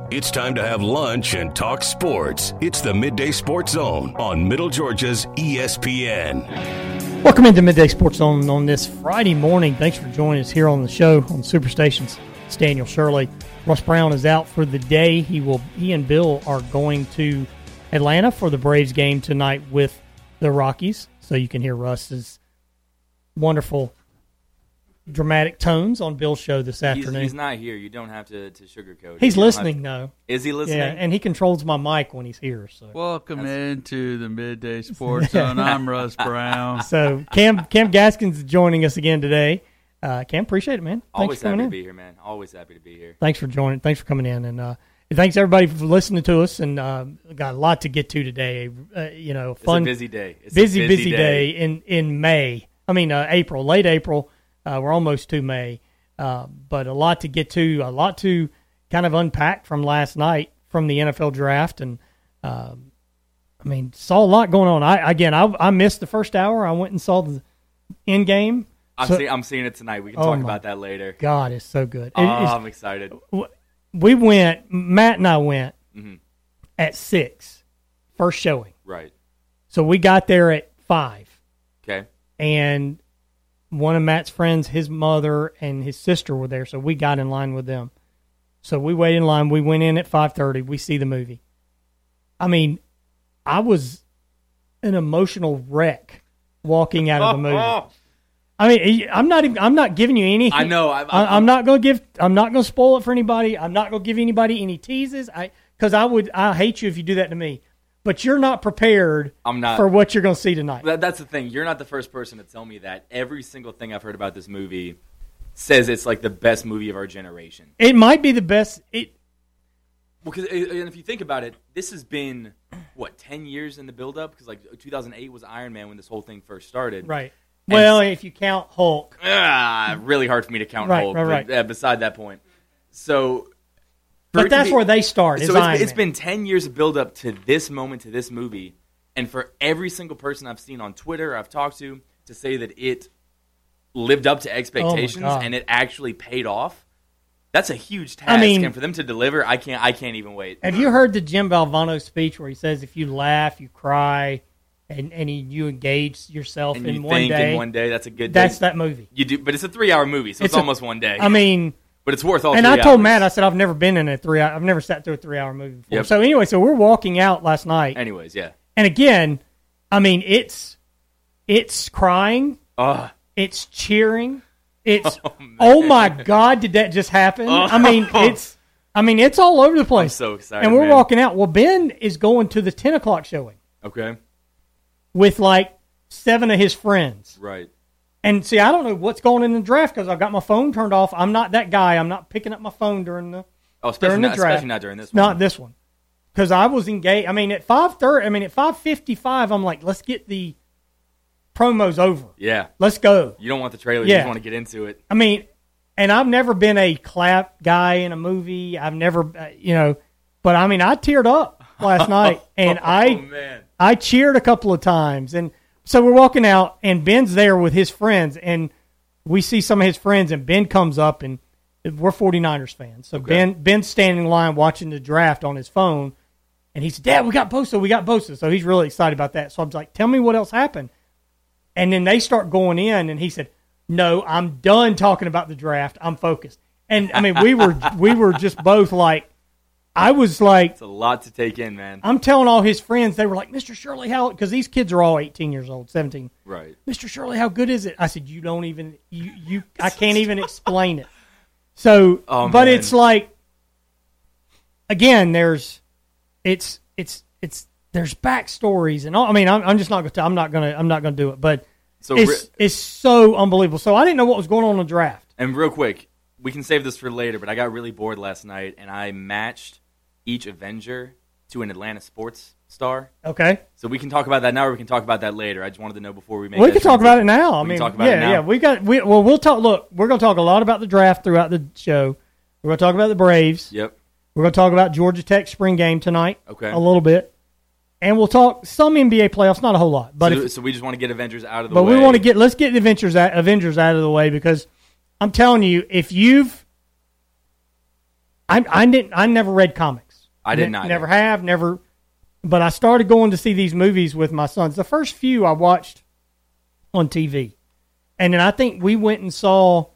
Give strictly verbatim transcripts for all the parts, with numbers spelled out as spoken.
It's time to have lunch and talk sports. It's the Midday Sports Zone on Middle Georgia's E S P N. Welcome into Midday Sports Zone on this Friday morning. Thanks for joining us here on the show on Superstations. It's Daniel Shirley. Russ Brown is out for the day. He will. He and Bill are going to Atlanta for the Braves game tonight with the Rockies. So you can hear Russ's wonderful dramatic tones on Bill's show this afternoon. He's, he's not here. You don't have to, to sugarcoat it. He's You don't listening, have though. Is he listening? Yeah, and he controls my mic when he's here. So Welcome That's- into the Midday Sports Zone. I'm Russ Brown. So Cam Cam Gaskins is joining us again today. Uh, Cam, appreciate it, man. Thanks Always for coming happy in. to be here, man. Always happy to be here. Thanks for joining. Thanks for coming in, and uh, thanks everybody for listening to us. And uh, got a lot to get to today. Uh, you know, fun, it's a busy day. It's busy, a busy, busy day. in in May. I mean, uh, April, late April. Uh, we're almost to May, uh, but a lot to get to. A lot to kind of unpack from last night from the N F L draft, and um, I mean, saw a lot going on. I again, I, I missed the first hour. I went and saw the end game. I'm, So- see, I'm seeing it tonight. We can Oh talk my about that later. God, it's so good. It- Oh, it's- I'm excited. we went. Matt and I went Mhm. at six, first showing. Right. So we got there at five, Okay. and one of Matt's friends, his mother and his sister were there, so we got in line with them. So we waited in line. We went in at five thirty. We see the movie. I mean, I was an emotional wreck walking out of the movie. I mean, I'm not even. I'm not giving you any. I know. I, I, I'm not going to give. I'm not going to spoil it for anybody. I'm not going to give anybody any teases. I because I would. I hate you if you do that to me. But you're not prepared. I'm not. For what you're going to see tonight. That, that's the thing. You're not the first person to tell me that. Every single thing I've heard about this movie says it's like the best movie of our generation. It might be the best. It. Because and if you think about it, this has been what ten years in the build-up. Because like two thousand eight was Iron Man when this whole thing first started. Right. And Well, if you count Hulk. Ah, really hard for me to count Right, Hulk. right, but, right. uh, beside that point, so. for it But to that's be- where they start. Is So it's, Iron it's Man. been ten years of build-up to this moment, to this movie, and for every single person I've seen on Twitter, I've talked to, to say that it lived up to expectations God. and it actually paid off. That's a huge task, I mean- and for them to deliver, I can't. I can't even wait. Have you heard the Jim Valvano speech where he says if you laugh, you cry, and and he, you engage yourself And in you one think day? in one day, that's a good. That's day. that movie. You do, but it's a three-hour movie, so it's, It's a- almost one day. I mean, but it's worth all. and three I told hours. Matt, I said I've never been in a three. I've never sat through a three-hour movie before. Yep. So anyway, so we're walking out last night, Anyways, yeah. and again, I mean, it's it's crying, Oh, it's cheering, it's Oh, man. oh my God, did that just happen? Oh. I mean, it's I mean, it's all over the I'm place. so excited, and we're man. walking out. Well, Ben is going to the ten o'clock showing Okay, with like seven of his friends. right. And see, I don't know what's going in the draft because I've got my phone turned off. I'm not that guy. I'm not picking up my phone during the Oh, especially during the not, draft. especially not during this one. Not this one, because I was engaged. I mean, at five thirty. I mean, at five fifty-five. I'm like, let's get the promos over. Yeah, Let's go. you don't want the trailer. You Yeah. just want to get into it. I mean, and I've never been a clap guy in a movie. I've never, uh, you know, but I mean, I teared up last night, and oh I man, I cheered a couple of times. And so we're walking out, and Ben's there with his friends, and we see some of his friends, and Ben comes up, and we're 49ers fans. So Okay. Ben Ben's standing in line watching the draft on his phone, and he said, Dad, we got Bosa, we got Bosa. So he's really excited about that. So I was like, tell me what else happened. And then they start going in, and he said, no, I'm done talking about the draft. I'm focused. And, I mean, we were we were just both like, I was like, it's a lot to take in, man. I'm telling all his friends, they were like, Mister Shirley, how, because these kids are all eighteen years old, seventeen. Right. Mister Shirley, how good is it? I said, you don't even, you, you I can't even explain it. So, Oh, but man. it's like, again, there's, it's, it's, it's, there's backstories and all. I mean, I'm, I'm just not going to, I'm not going to, I'm not going to do it, but So it's, re- it's so unbelievable. So I didn't know what was going on in the draft. And real quick, we can save this for later, but I got really bored last night, and I matched each Avenger to an Atlanta sports star. Okay. So we can talk about that now, or we can talk about that later. I just wanted to know before we make. We that can talk about it transition. now. I We mean, can talk about yeah, it now. yeah. We got. We, well, we'll talk. Look, we're going to talk a lot about the draft throughout the show. We're going to talk about the Braves. Yep. We're going to talk about Georgia Tech spring game tonight. Okay. A little bit, and we'll talk some N B A playoffs. Not a whole lot, but so, if, so we just want to get Avengers out of the but way. we want to get. Let's get the Avengers out, Avengers out of the way because I'm telling you, if you've I I didn't I never read comics. I did Ne- not. Never have, never. But I started going to see these movies with my sons. The first few I watched on T V, and then I think we went and saw.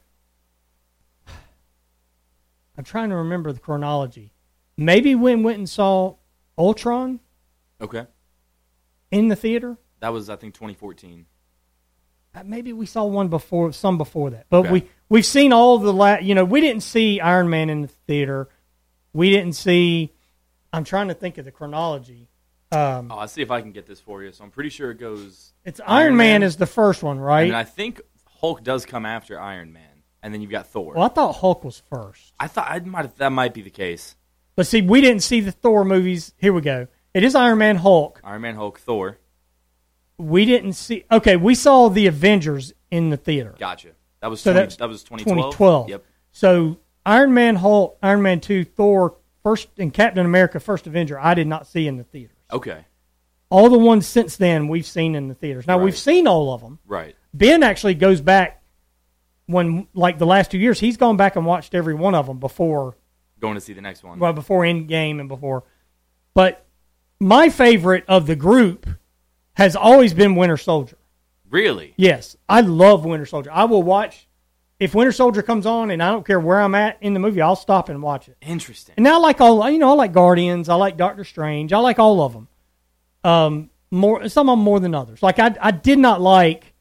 I'm trying to remember the chronology. Maybe we went and saw Ultron Okay. in the theater. That was, I think, twenty fourteen. Uh, Maybe we saw one before, some before that. But Okay. we we've seen all the la- You know, we didn't see Iron Man in the theater. We didn't see. I'm trying to think of the chronology. Um, Oh, I'll see if I can get this for you. So I'm pretty sure it goes. it's Iron, Man, is the first one, right? And I think Hulk does come after Iron Man, and then you've got Thor. Well, I thought Hulk was first. I thought I might that might be the case. But see, we didn't see the Thor movies. Here we go. It is Iron Man, Hulk. Iron Man, Hulk, Thor. We didn't see. Okay, we saw the Avengers in the theater. Gotcha. That was So 20, that's that was twenty twelve. twenty twelve. Yep. So Iron Man, Hulk, Iron Man two, Thor, first, and Captain America, First Avenger. I did not see in the theaters. Okay. All the ones since then we've seen in the theaters. Now Right. we've seen all of them. Right. Ben actually goes back when, like the last two years, he's gone back and watched every one of them before. Going to see the next one. Well, before Endgame and before. But my favorite of the group has always been Winter Soldier. Really? Yes, I love Winter Soldier. I will watch if Winter Soldier comes on, and I don't care where I'm at in the movie. I'll stop and watch it. Interesting. And now I like all, you know, I like Guardians. I like Doctor Strange. I like all of them. Um, more some of them more than others. Like I, I did not like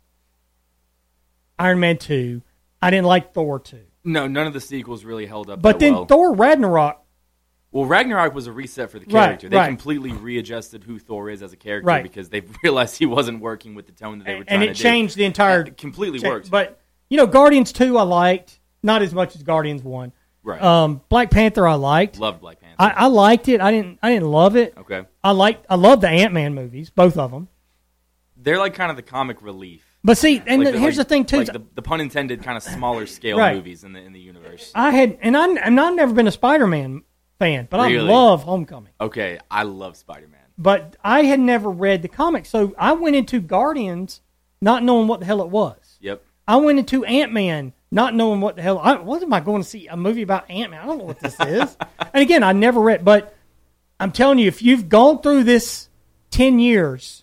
Iron Man two. I didn't like Thor two. No, none of the sequels really held up. But that then well. Thor Ragnarok. Well, Ragnarok was a reset for the Right, character. They right. completely readjusted who Thor is as a character Right. because they realized he wasn't working with the tone that they were trying And it to changed do. the entire. It completely cha- worked. But you know, Guardians two I liked, not as much as Guardians one. Right. Um, Black Panther I liked. Loved Black Panther. I, I liked it. I didn't. I didn't love it. okay. I liked. I love the Ant-Man movies, both of them. They're like kind of the comic relief. But see, and Like the, here's like- the thing too. Like the, the pun intended kind of smaller scale Right. movies in the in the universe. I had, and I, and I've never been a Spider-Man fan, but Really? I love Homecoming. Okay, I love Spider-Man. But I had never read the comics, so I went into Guardians not knowing what the hell it was. Yep. I went into Ant-Man not knowing what the hell. I, what am I going to see? A movie about Ant-Man? I don't know what this is. And again, I never read, but I'm telling you, if you've gone through this ten years,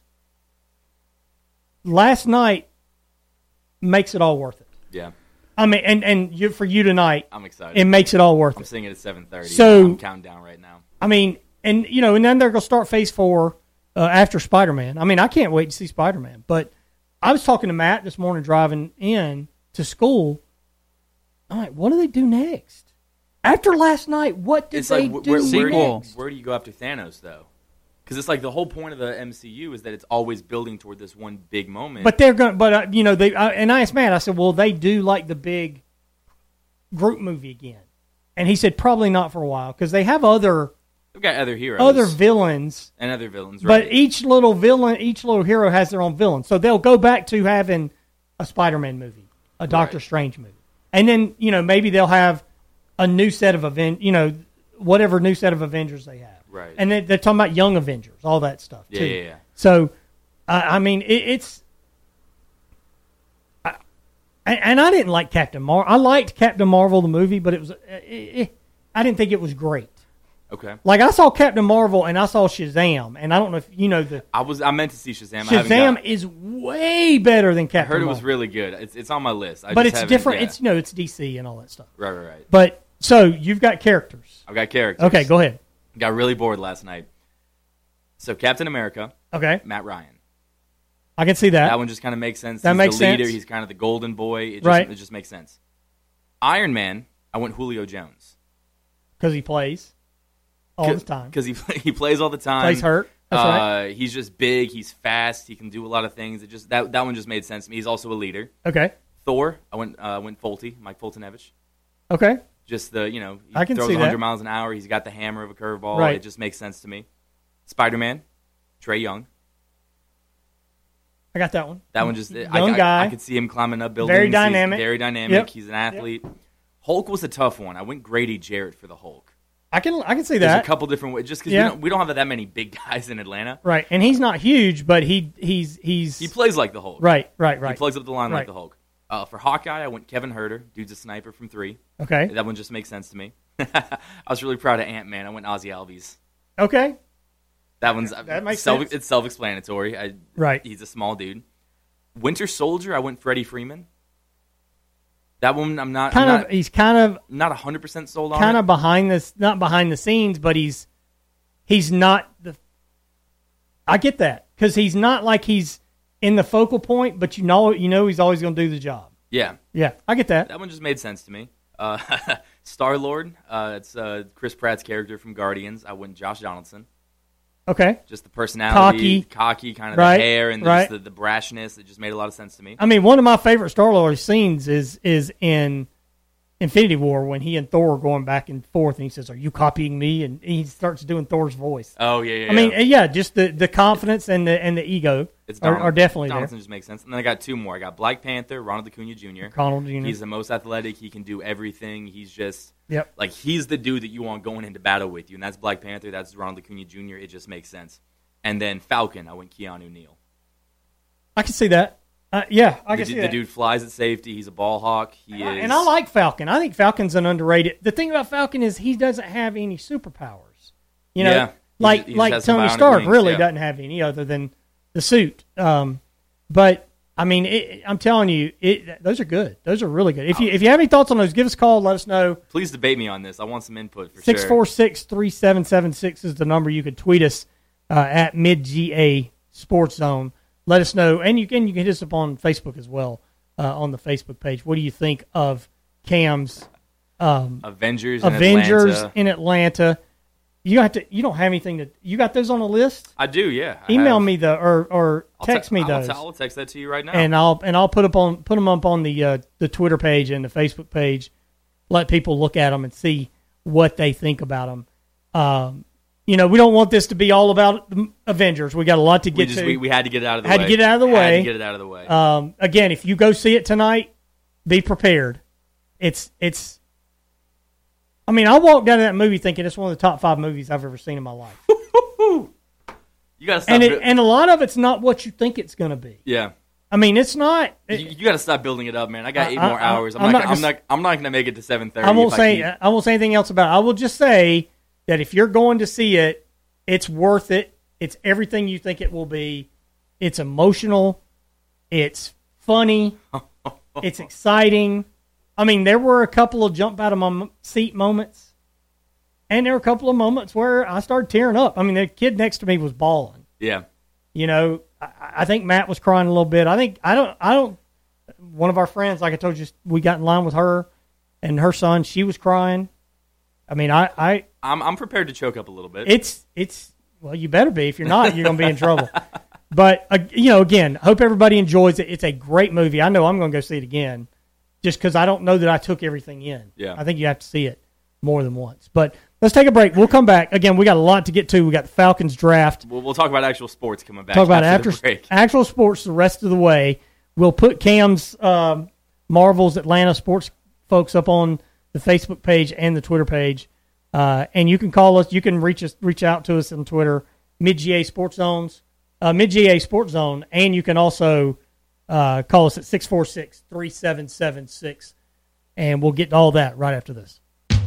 last night makes it all worth it. Yeah. I mean, and and you, for you tonight, I'm excited. it makes it all worth I'm it. seeing it at seven thirty. So- I'm counting down right now. I mean, and you know, and then they're going to start Phase Four uh, after Spider-Man. I mean, I can't wait to see Spider-Man. But I was talking to Matt this morning driving in to school. I'm like, what do they do next? After last night, what did It's they like wh- do where, where, do you, Sequel. next? where do you go after Thanos though? Because it's like the whole point of the M C U is that it's always building toward this one big moment. But they're going. But uh, you know, they uh, and I asked Matt. I said, well, they do like the big group movie again, and he said probably not for a while because they have other they've got other heroes, other villains. and other villains. Right? But each little villain, each little hero has their own villain. So they'll go back to having a Spider-Man movie, a Doctor Right. Strange movie. And then, you know, maybe they'll have a new set of Aven- you know, whatever new set of Avengers they have. Right. And then they're talking about young Avengers, all that stuff, Yeah, too. yeah, yeah. So, uh, I mean, it, it's... I, and, and I didn't like Captain Marvel. I liked Captain Marvel, the movie, but it was... Uh, it, it, I didn't think it was great. Okay. Like, I saw Captain Marvel and I saw Shazam, and I don't know if you know the... I was I meant to see Shazam. I haven't Shazam got- is way better than I Captain heard it Marvel. was really good. It's it's on my list. I but just it's haven't- different. yeah. It's, you know, it's D C and all that stuff. right, right, right. But, so, you've got characters. I've got characters. Okay, go ahead. Got really bored last night. So Captain America, Okay, Matt Ryan. I can see that. That one just kind of makes sense. That He's makes the leader. sense. He's kind of the golden boy. It just, Right. It just makes sense. Iron Man, I went Julio Jones. Because he plays all the time. Because he he plays all the time. Plays hurt. That's uh, right. He's just big. He's fast. He can do a lot of things. It just that that one just made sense to me. He's also a leader. Okay, Thor, I went uh, went Fulte, Mike Fultonevich. okay. Just the you know he I can throws see that. one hundred miles an hour. He's got the hammer of a curveball. Right. It just makes sense to me. Spider Man, Trey Young. I got that one. That one just I, Young I, guy. I could see him climbing up buildings. Very He's dynamic. very dynamic. Yep. He's an athlete. Hulk was a tough one. I went Grady Jarrett for the Hulk. I can I can see There's that. a couple different ways, just because Yeah. we don't we don't have that many big guys in Atlanta. Right, and he's not huge, but he he's he's He plays like the Hulk. right, right, right. He plugs up the line Right. like the Hulk. Uh, for Hawkeye, I went Kevin Herter. Dude's a sniper from three. Okay, That one just makes sense to me. I was really proud of Ant-Man. I went Ozzy Albies. Okay. That one's that makes self, sense. It's self-explanatory. I, right. He's a small dude. Winter Soldier, I went Freddie Freeman. That one, I'm not kind I'm of. not, He's kind of not one hundred percent sold on. Kind it. of behind this, not behind the scenes, but he's he's not the. I get that because he's not like he's in the focal point, but you know, you know, he's always going to do the job. Yeah, yeah, I get that. That one just made sense to me. Uh, Star Lord, uh, it's uh, Chris Pratt's character from Guardians. I went Josh Donaldson. Okay. Just the personality, cocky, cocky kind of right, the hair and right. the, the brashness. It just made a lot of sense to me. I mean, one of my favorite Star Lord scenes is is in Infinity War when he and Thor are going back and forth, and he says, "Are you copying me?" And he starts doing Thor's voice. Oh yeah, yeah. I mean, yeah, yeah just the, the confidence and the and the ego it's are, are definitely Donaldson there. just makes sense. And then I got two more. I got Black Panther, Ronald Acuna Junior Ronald Junior He's the most athletic. He can do everything. He's just yep. like he's the dude that you want going into battle with you, and that's Black Panther. That's Ronald Acuna Junior It just makes sense. And then Falcon, I went Keanu Neal. I can see that. Uh, yeah, I the, can see the that. The dude flies at safety. He's a ball hawk. He and, is, I, and I like Falcon. I think Falcon's an underrated. The thing about Falcon is he doesn't have any superpowers. You know, yeah, like he, he like Tony Stark wings, really yeah. doesn't have any other than the suit. Um, but I mean, it, I'm telling you, it, those are good. Those are really good. If you if you have any thoughts on those, give us a call. Let us know. Please debate me on this. I want some input for six sure. six four six, three seven seven six is the number. You could tweet us uh, at mid G A Sports Zone. Let us know, and you can you can hit us up on Facebook as well uh, on the Facebook page. What do you think of Cam's um, Avengers? In Avengers Atlanta. in Atlanta? You have to. You don't have anything to. You got those on a list? I do. Yeah. I Email have. me the or or I'll text te- me I'll those, te- I'll text that to you right now. and I'll and I'll put up on put them up on the uh, the Twitter page and the Facebook page. Let people look at them and see what they think about them. Um, you know, we don't want this to be all about the Avengers. We got a lot to we get just, to. We, we had to get it out of the had way. to get it out of the way. Had to get it out of the way. Um, again, if you go see it tonight, be prepared. It's it's. I mean, I walked out of that movie thinking it's one of the top five movies I've ever seen in my life. You gotta stop. And it, bu- and a lot of it's not what you think it's going to be. yeah. I mean, it's not. It, You, you got to stop building it up, man. I got I- eight I- more I- hours. I'm, I'm not. not gonna- I'm gonna- not. I'm not going to make it to seven thirty. I won't if say. I, keep, I won't say anything else about it. I will just say that if you're going to see it, it's worth it. It's everything you think it will be. It's emotional. It's funny. It's exciting. I mean, there were a couple of jump out of my seat moments, and there were a couple of moments where I started tearing up. I mean, the kid next to me was bawling. yeah. You know, I, I think Matt was crying a little bit. I think I don't. I don't. One of our friends, like I told you, we got in line with her and her son. She was crying. I mean, I, I I'm. I'm prepared to choke up a little bit. it's it's well, you better be. If you're not, you're going to be in trouble. But uh, you know, again, hope everybody enjoys it. It's a great movie. I know I'm going to go see it again, just because I don't know that I took everything in. Yeah. I think you have to see it more than once. But let's take a break. We'll come back. Again, we got a lot to get to. We got the Falcons draft. We'll, we'll talk about actual sports coming back. Talk about after after the break. actual sports the rest of the way. We'll put Cam's um, Marvel's Atlanta sports folks up on the Facebook page and the Twitter page, uh, and you can call us. You can reach us, reach out to us on Twitter, Mid G A Sports Zones, uh, Mid G A Sports Zone, and you can also uh, call us at six four six, three seven seven six, and we'll get to all that right after this.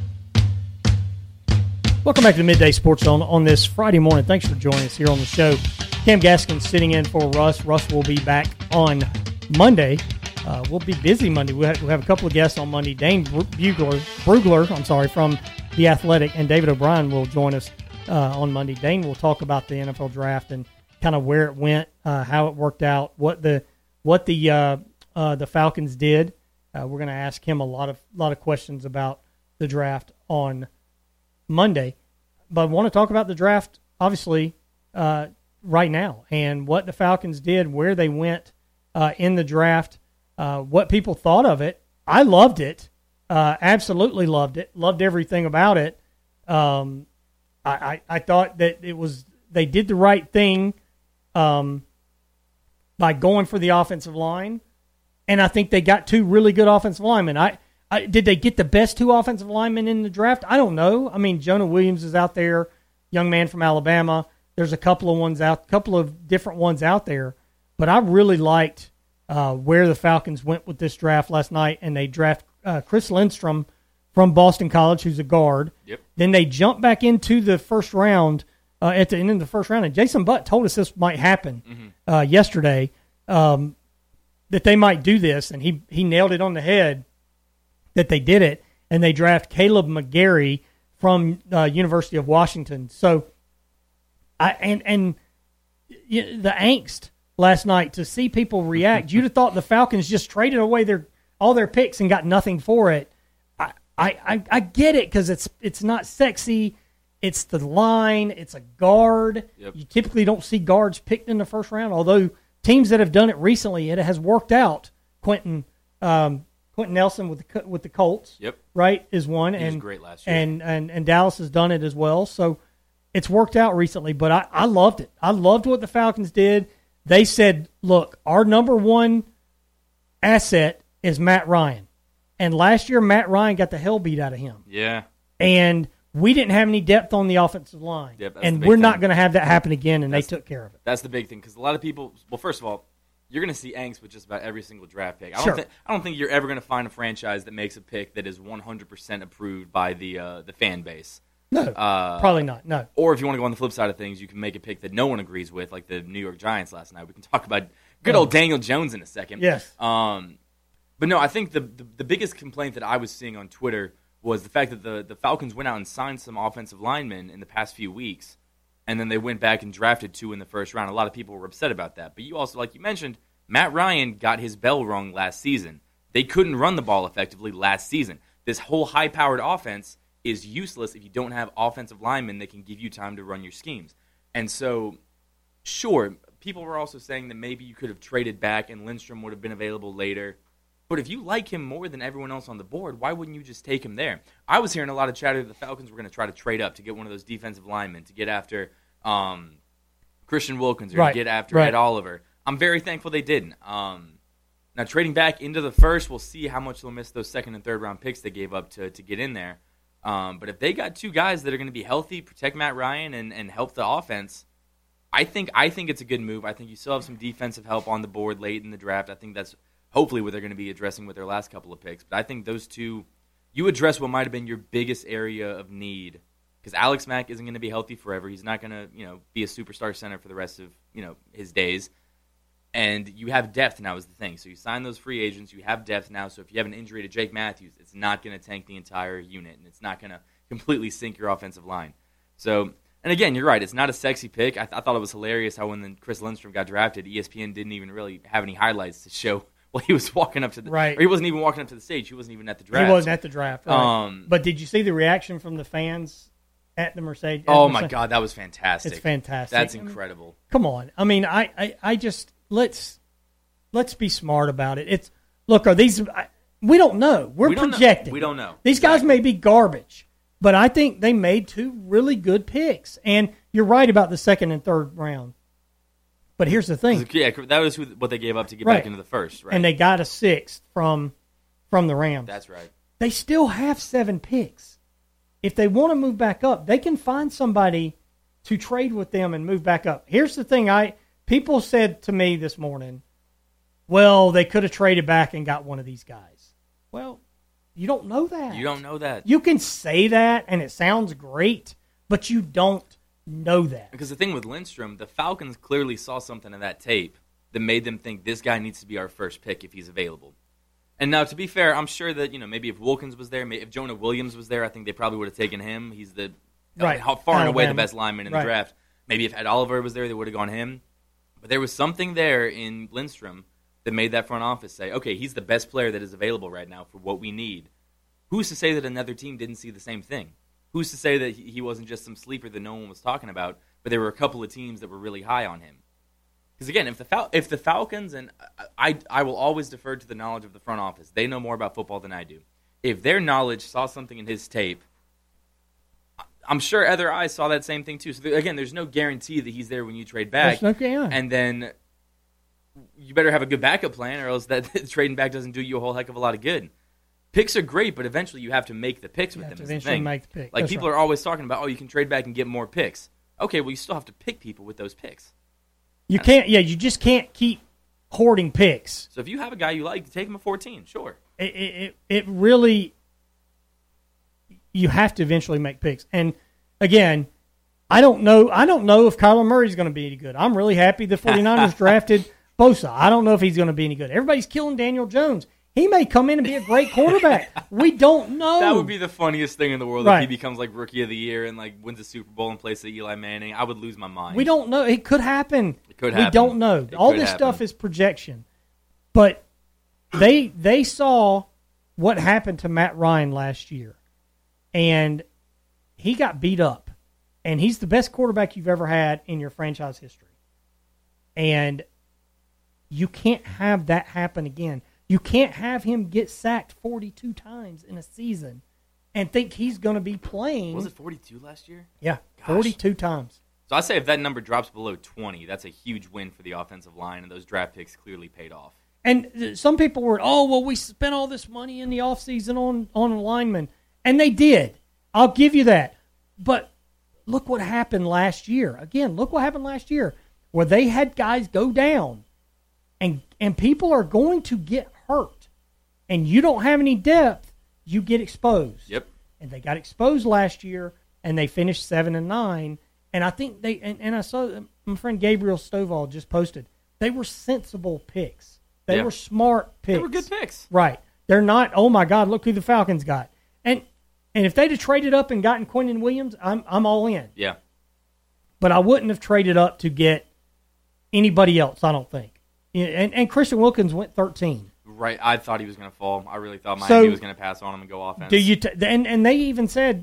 Welcome back to the Midday Sports Zone on this Friday morning. Thanks for joining us here on the show. Cam Gaskin sitting in for Russ. Russ will be back on Monday. Uh, we'll be busy Monday. We'll have, we'll have a couple of guests on Monday. Dane Brugler, Brugler, I'm sorry, from The Athletic, and David O'Brien will join us uh, on Monday. Dane will talk about the N F L draft and kind of where it went, uh, how it worked out, what the what the uh, uh, the Falcons did. Uh, we're going to ask him a lot of lot of questions about the draft on Monday, but I want to talk about the draft, obviously, uh, right now, and what the Falcons did, where they went uh, in the draft, uh, what people thought of it. I loved it, uh, absolutely loved it, loved everything about it. Um, I, I, I thought that it was they did the right thing um, by going for the offensive line, and I think they got two really good offensive linemen. I. I, did they get the best two offensive linemen in the draft? I don't know. I mean, Jonah Williams is out there, young man from Alabama. There's a couple of ones out, couple of different ones out there. But I really liked uh, where the Falcons went with this draft last night, and they draft uh, Chris Lindstrom from Boston College, who's a guard. Yep. Then they jump back into the first round, uh, at the end of the first round. And Jason Butt told us this might happen Mm-hmm. uh, yesterday, um, that they might do this. And he, he nailed it on the head that they did it. And they draft Caleb McGarry from uh, University of Washington. So, I and and the angst last night to see people react. You'd have thought the Falcons just traded away their all their picks and got nothing for it. I I, I get it because it's it's not sexy. It's the line. It's a guard. Yep. You typically don't see guards picked in the first round. Although teams that have done it recently, it has worked out. Quentin um, Quentin Nelson with the with the Colts, Yep. right, is one, He and was great last year. and and and Dallas has done it as well. So it's worked out recently. But I, I loved it. I loved what the Falcons did. They said, "Look, our number one asset is Matt Ryan, and last year Matt Ryan got the hell beat out of him, Yeah. and we didn't have any depth on the offensive line, Yep, that's and the big we're not thing. going to have that happen again." And That's- they took care of it. That's the big thing because a lot of people. Well, first of all, you're going to see angst with just about every single draft pick. I Sure. don't think I don't think you're ever going to find a franchise that makes a pick that is one hundred percent approved by the uh, the fan base. No, Uh, probably not. No, Or if you want to go on the flip side of things, you can make a pick that no one agrees with, like the New York Giants last night. We can talk about good old Daniel Jones in a second. Yes. Um, but no, I think the, the the biggest complaint that I was seeing on Twitter was the fact that the, the Falcons went out and signed some offensive linemen in the past few weeks, and then they went back and drafted two in the first round. A lot of people were upset about that. But you also, like you mentioned, Matt Ryan got his bell rung last season. They couldn't run the ball effectively last season. This whole high-powered offense is useless if you don't have offensive linemen that can give you time to run your schemes. And so, sure, people were also saying that maybe you could have traded back and Lindstrom would have been available later. But if you like him more than everyone else on the board, why wouldn't you just take him there? I was hearing a lot of chatter that the Falcons were going to try to trade up to get one of those defensive linemen, to get after um, Christian Wilkins or Right, to get after right. Ed Oliver. I'm very thankful they didn't. Um, now, trading back into the first, we'll see how much they'll miss those second and third round picks they gave up to, to get in there. Um, but if they got two guys that are going to be healthy, protect Matt Ryan, and, and help the offense, I think I think it's a good move. I think you still have some defensive help on the board late in the draft. I think that's hopefully what they're going to be addressing with their last couple of picks. But I think those two, you address what might have been your biggest area of need, because Alex Mack isn't going to be healthy forever. He's not going to, you know, be a superstar center for the rest of, you know, his days. And you have depth now is the thing. So you sign those free agents. You have depth now. So if you have an injury to Jake Matthews, it's not going to tank the entire unit, and it's not going to completely sink your offensive line. So, and again, you're right. It's not a sexy pick. I, th- I thought it was hilarious how when the Chris Lindstrom got drafted, E S P N didn't even really have any highlights to show. Well, he was walking up to the Right. or he wasn't even walking up to the stage. He wasn't even at the draft. he wasn't at the draft. Right? Um, but did you see the reaction from the fans at the Mercedes? at Oh the my Mercedes? God, that was fantastic. It's fantastic. That's I mean, incredible. Come on. I mean, I, I, I just let's let's be smart about it. It's look, are these? I, we don't know. We're We don't know. projecting. We don't know. These guys Exactly. may be garbage, but I think they made two really good picks. And you're right about the second and third round. But here's the thing, Yeah, that was who, what they gave up to get Right. back into the first, right? and they got a sixth from from the Rams. That's right. They still have seven picks. If they want to move back up, they can find somebody to trade with them and move back up. Here's the thing: I people said to me this morning, "Well, they could have traded back and got one of these guys." Well, you don't know that. You don't know that. You can say that, and it sounds great, but you don't know that. Because the thing with Lindstrom, the Falcons clearly saw something in that tape that made them think this guy needs to be our first pick if he's available. And now, to be fair, I'm sure that, you know, maybe if Wilkins was there, maybe if Jonah Williams was there, I think they probably would have taken him. He's the Right. how far and away the Alabama. best lineman in Right. the draft. Maybe if Ed Oliver was there, they would have gone him. But there was something there in Lindstrom that made that front office say, okay, he's the best player that is available right now for what we need. Who's to say that another team didn't see the same thing? Who's to say that he he wasn't just some sleeper that no one was talking about, but there were a couple of teams that were really high on him? Because again, if the Fal- if the Falcons, and I, I I will always defer to the knowledge of the front office. They know more about football than I do. If their knowledge saw something in his tape, I'm sure other eyes saw that same thing too. So there, again, there's no guarantee that he's there when you trade back. There's no guarantee. And then you better have a good backup plan, or else that trading back doesn't do you a whole heck of a lot of good. Picks are great, but eventually you have to make the picks You with have them. to is the eventually thing. make the pick. Like That's people right. are always talking about, oh, you can trade back and get more picks. Okay, well you still have to pick people with those picks. You can't. Yeah, you just can't keep hoarding picks. So if you have a guy you like, take him at fourteen, sure. It it, it really you have to eventually make picks. And again, I don't know. I don't know if Kyler Murray's going to be any good. I'm really happy the 49ers drafted Bosa. I don't know if he's going to be any good. Everybody's killing Daniel Jones. He may come in and be a great quarterback. We don't know. That would be the funniest thing in the world right. if he becomes like Rookie of the Year and like wins a Super Bowl in place of Eli Manning. I would lose my mind. We don't know. It could happen. It could happen. We don't know. It All could this happen. stuff is projection. But they they saw what happened to Matt Ryan last year, and he got beat up. And he's the best quarterback you've ever had in your franchise history. And you can't have that happen again. You can't have him get sacked forty-two times in a season and think he's going to be playing. Was it forty-two last year? Yeah, Gosh. forty-two times. So I say if that number drops below twenty, that's a huge win for the offensive line, and those draft picks clearly paid off. And some people were, oh, well, we spent all this money in the offseason on, on linemen. And they did. I'll give you that. But look what happened last year. Again, look what happened last year where they had guys go down. And and people are going to get hurt. And you don't have any depth, you get exposed. Yep. And they got exposed last year, and they finished seven and nine. And I think they and, and I saw my friend Gabriel Stovall just posted. They were sensible picks. They yeah. were smart picks. They were good picks. Right. They're not, oh my God, look who the Falcons got. And and if they'd have traded up and gotten Quinnen Williams, I'm I'm all in. Yeah. But I wouldn't have traded up to get anybody else, I don't think. And, and Christian Wilkins went thirteen. Right. I thought he was going to fall. I really thought So, Miami was going to pass on him and go offense. Do you t- and, and they even said,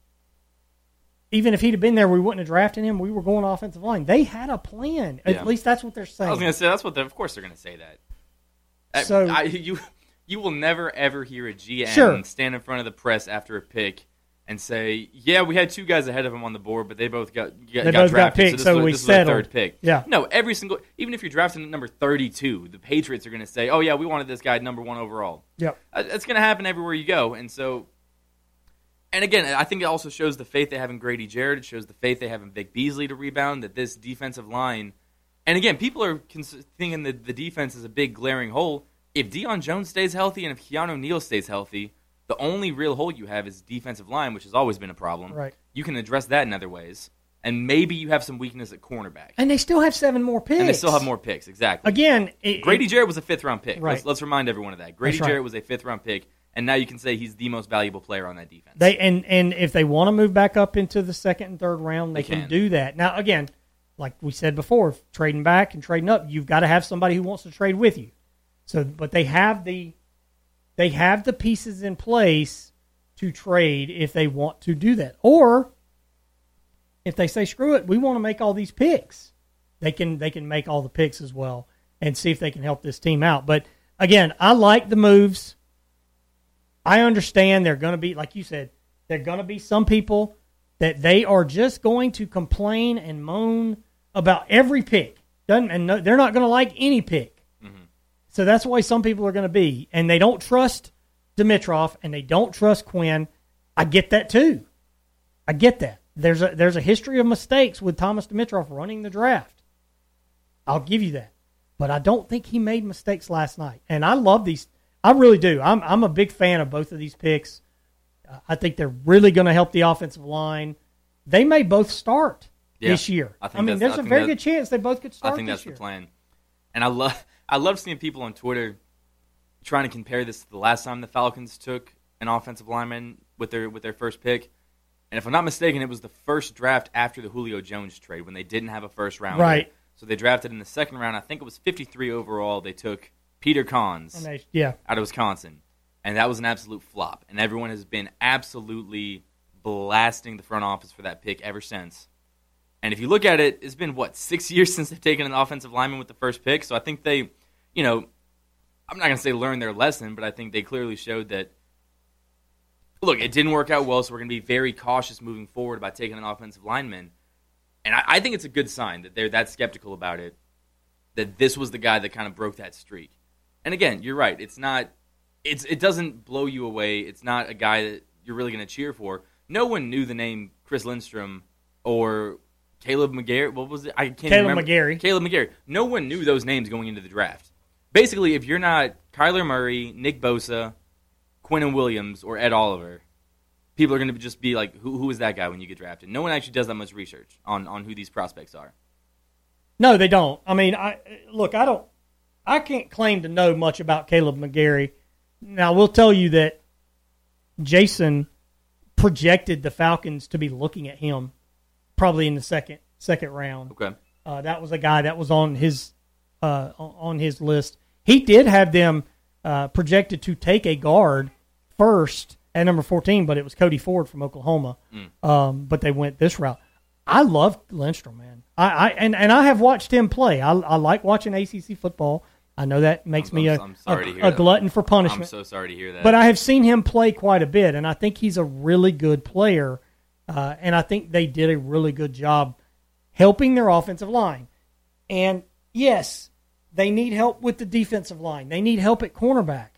even if he'd have been there, we wouldn't have drafted him. We were going offensive line. They had a plan. Yeah. At least that's what they're saying. I was going to say, that's what, of course they're going to say that. So I, you you will never, ever hear a G M Sure. stand in front of the press after a pick and say, yeah, we had two guys ahead of him on the board, but they both got, got, They got both got drafted, picked, so this, so was, we this was the settled. third pick. Yeah. No, every single, even if you're drafting at number thirty-two, the Patriots are going to say, oh, yeah, we wanted this guy at number one overall. Yep. Uh, That's going to happen everywhere you go. And so, and again, I think it also shows the faith they have in Grady Jarrett. It shows the faith they have in Vic Beasley to rebound, that this defensive line, and again, people are cons- thinking that the defense is a big glaring hole. If Deion Jones stays healthy and if Keanu Neal stays healthy, the only real hole you have is defensive line, which has always been a problem. Right. You can address that in other ways. And maybe you have some weakness at cornerback. And they still have seven more picks. And they still have more picks, exactly. Again, it, Grady it, Jarrett was a fifth-round pick. Right. Let's, let's remind everyone of that. Grady That's right. Jarrett was a fifth-round pick, and now you can say he's the most valuable player on that defense. They and, and if they want to move back up into the second and third round, they, They can. can. do that. Now, again, like we said before, trading back and trading up, you've got to have somebody who wants to trade with you. So, but they have the they have the pieces in place to trade if they want to do that, or if they say screw it, we want to make all these picks, they can they can make all the picks as well and see if they can help this team out. But again, I like the moves. I understand they're going to be, like you said, they're going to be some people that they are just going to complain and moan about every pick. Doesn't and no, they're not going to like any pick. So that's why some people are going to be. And they don't trust Dimitroff, and they don't trust Quinn. I get that too. I get that. There's a there's a history of mistakes with Thomas Dimitroff running the draft. I'll give you that. But I don't think he made mistakes last night. And I love these. I really do. I'm I'm a big fan of both of these picks. Uh, I think they're really going to help the offensive line. They may both start Yeah, this year. I I, think mean, that's- there's I a think very that- good chance they both could start I think this that's year. the plan. And I love I love seeing people on Twitter trying to compare this to the last time the Falcons took an offensive lineman with their with their first pick. And if I'm not mistaken, it was the first draft after the Julio Jones trade when they didn't have a first round. Right. So they drafted in the second round. I think it was fifty-three overall. They took Peter Cons And they, yeah. out of Wisconsin. And that was an absolute flop. And everyone has been absolutely blasting the front office for that pick ever since. And if you look at it, it's been, what, six years since they've taken an offensive lineman with the first pick. So I think they, you know, I'm not going to say learned their lesson, but I think they clearly showed that, look, it didn't work out well, so we're going to be very cautious moving forward about taking an offensive lineman. And I, I think it's a good sign that they're that skeptical about it, that this was the guy that kind of broke that streak. And again, you're right. It's not, it's it doesn't blow you away. It's not a guy that you're really going to cheer for. No one knew the name Chris Lindstrom or Caleb McGarry. What was it? I can't Caleb remember. McGarry. Caleb McGarry. No one knew those names going into the draft. Basically, if you're not Kyler Murray, Nick Bosa, Quinnen Williams, or Ed Oliver, people are going to just be like, who who is that guy when you get drafted? No one actually does that much research on, on who these prospects are. No, they don't. I mean, I look, I don't, I can't claim to know much about Caleb McGarry. Now, we'll tell you that Jason projected the Falcons to be looking at him probably in the second second round. Okay. Uh, that was a guy that was on his uh, on his list. He did have them uh, projected to take a guard first at number fourteen, but it was Cody Ford from Oklahoma. Mm. Um, but they went this route. I love Lindstrom, man. I, I and, and I have watched him play. I, I like watching A C C football. I know that makes I'm, me I'm, a, I'm sorry a, to hear a that. glutton for punishment. I'm so sorry to hear that. But I have seen him play quite a bit, and I think he's a really good player. Uh, and I think they did a really good job helping their offensive line. And, yes, they need help with the defensive line. They need help at cornerback.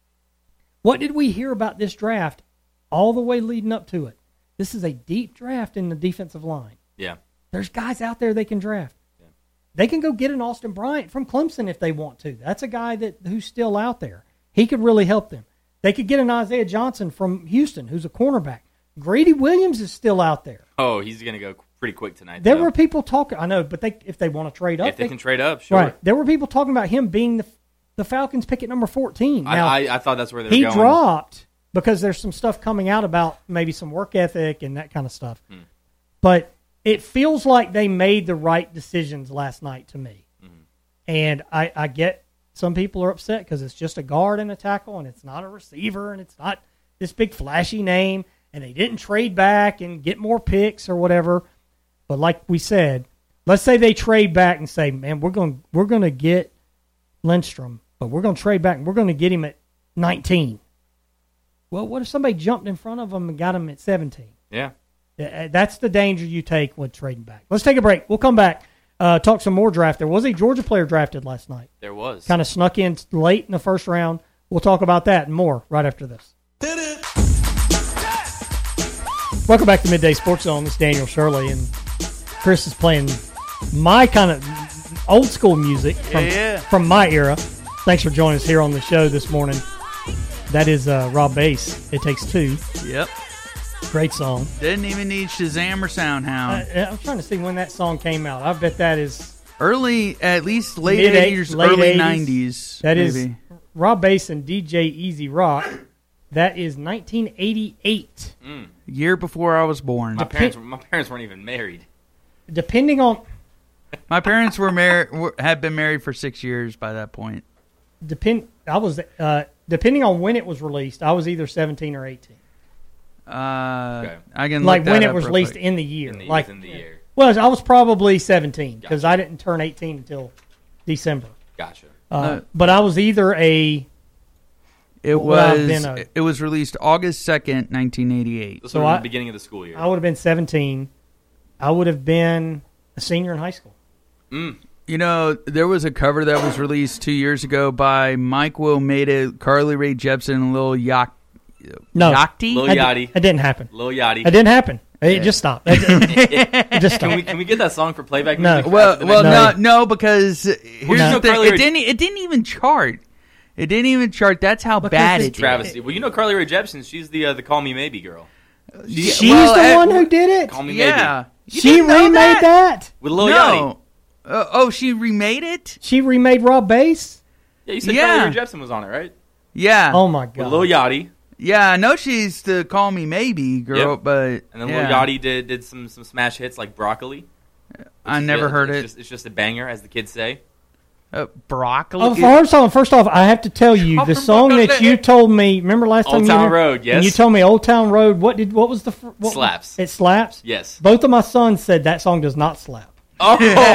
What did we hear about this draft all the way leading up to it? This is a deep draft in the defensive line. Yeah. There's guys out there they can draft. Yeah. They can go get an Austin Bryant from Clemson if they want to. That's a guy that who's still out there. He could really help them. They could get an Isaiah Johnson from Houston, who's a cornerback. Grady Williams is still out there. Oh, he's going to go pretty quick tonight. There though. were people talking. I know, but they if they want to trade up. If they, they can trade up, sure. Right. There were people talking about him being the the Falcons pick at number fourteen. Now, I, I, I thought that's where they were he going. He dropped because there's some stuff coming out about maybe some work ethic and that kind of stuff. Hmm. But it feels like they made the right decisions last night to me. Mm-hmm. And I, I get some people are upset because it's just a guard and a tackle, and it's not a receiver, and it's not this big flashy name, and they didn't trade back and get more picks or whatever. But like we said, let's say they trade back and say, man, we're going we're going to get Lindstrom, but we're going to trade back and we're going to get him at nineteen. Well, what if somebody jumped in front of him and got him at seventeen? Yeah. That's the danger you take when trading back. Let's take a break. We'll come back, uh, talk some more draft. There was a Georgia player drafted last night. There was. Kind of snuck in late in the first round. We'll talk about that and more right after this. Hit it. Welcome back to Midday Sports Zone. It's Daniel Shirley, and Chris is playing my kind of old school music from, yeah. from my era. Thanks for joining us here on the show this morning. That is uh, Rob Bass. It Takes Two. Yep. Great song. Didn't even need Shazam or Soundhound. Uh, I'm trying to see when that song came out. I bet that is early, at least late mid- eighties, late early eighties. nineties. That maybe. is Rob Bass and D J Easy Rock. That is nineteen eighty-eight. Mm. Year before I was born. My parents, my parents weren't even married. Depending on My parents were married, had been married for six years by that point. depend, I was uh, depending on when it was released. I was either seventeen or eighteen. Uh, Okay. I can Like look that when it up was real released quick. in the year. In the, like in the year. Well, I was probably seventeen because Gotcha. I didn't turn eighteen until December. Gotcha. Uh, Uh, but I was either a It Well, I've was been a- it was released August second, nineteen eighty-eight. This So was I- the beginning of the school year. I would have been seventeen. I would have been a senior in high school. Mm. You know, there was a cover that was released two years ago by Mike Will Made It, Carly Rae Jepsen, and Lil Yacht. No. Yachty? Lil It Yachty. It didn't happen. Lil Yachty. It didn't happen. It just stopped. It, it just Can we stopped. can we get that song for playback No. music? Well, after the well, next- no, no, because here's No. the thing. Carly It Rae- didn't. It didn't even chart. It didn't even chart. That's how Because bad it's it did. Travesty. Well, you know Carly Rae Jepsen. She's the uh, the Call Me Maybe girl. Yeah, She's well, the uh, one who did it. Call Me Yeah. Maybe You She didn't know remade that? that? with Lil Yachty. No. Uh, oh, she remade it? She remade Rob Bass. Yeah, you said Yeah. Carly Rae Jepsen was on it, right? Yeah. Oh my With god. Lil Yachty, Yeah, I know she's the Call Me Maybe girl, Yep. but and then yeah. Lil Yachty did did some some smash hits like Broccoli. I never Yeah, heard it's it. Just, it's just a banger, as the kids say. Uh, broccoli. Oh, first off, first off, I have to tell you the song that you told me. Remember last time Old you Town were- Road, yes. And you told me Old Town Road. What did? What was the? fr- What, Slaps. It slaps. Yes. Both of my sons said that song does not slap. Oh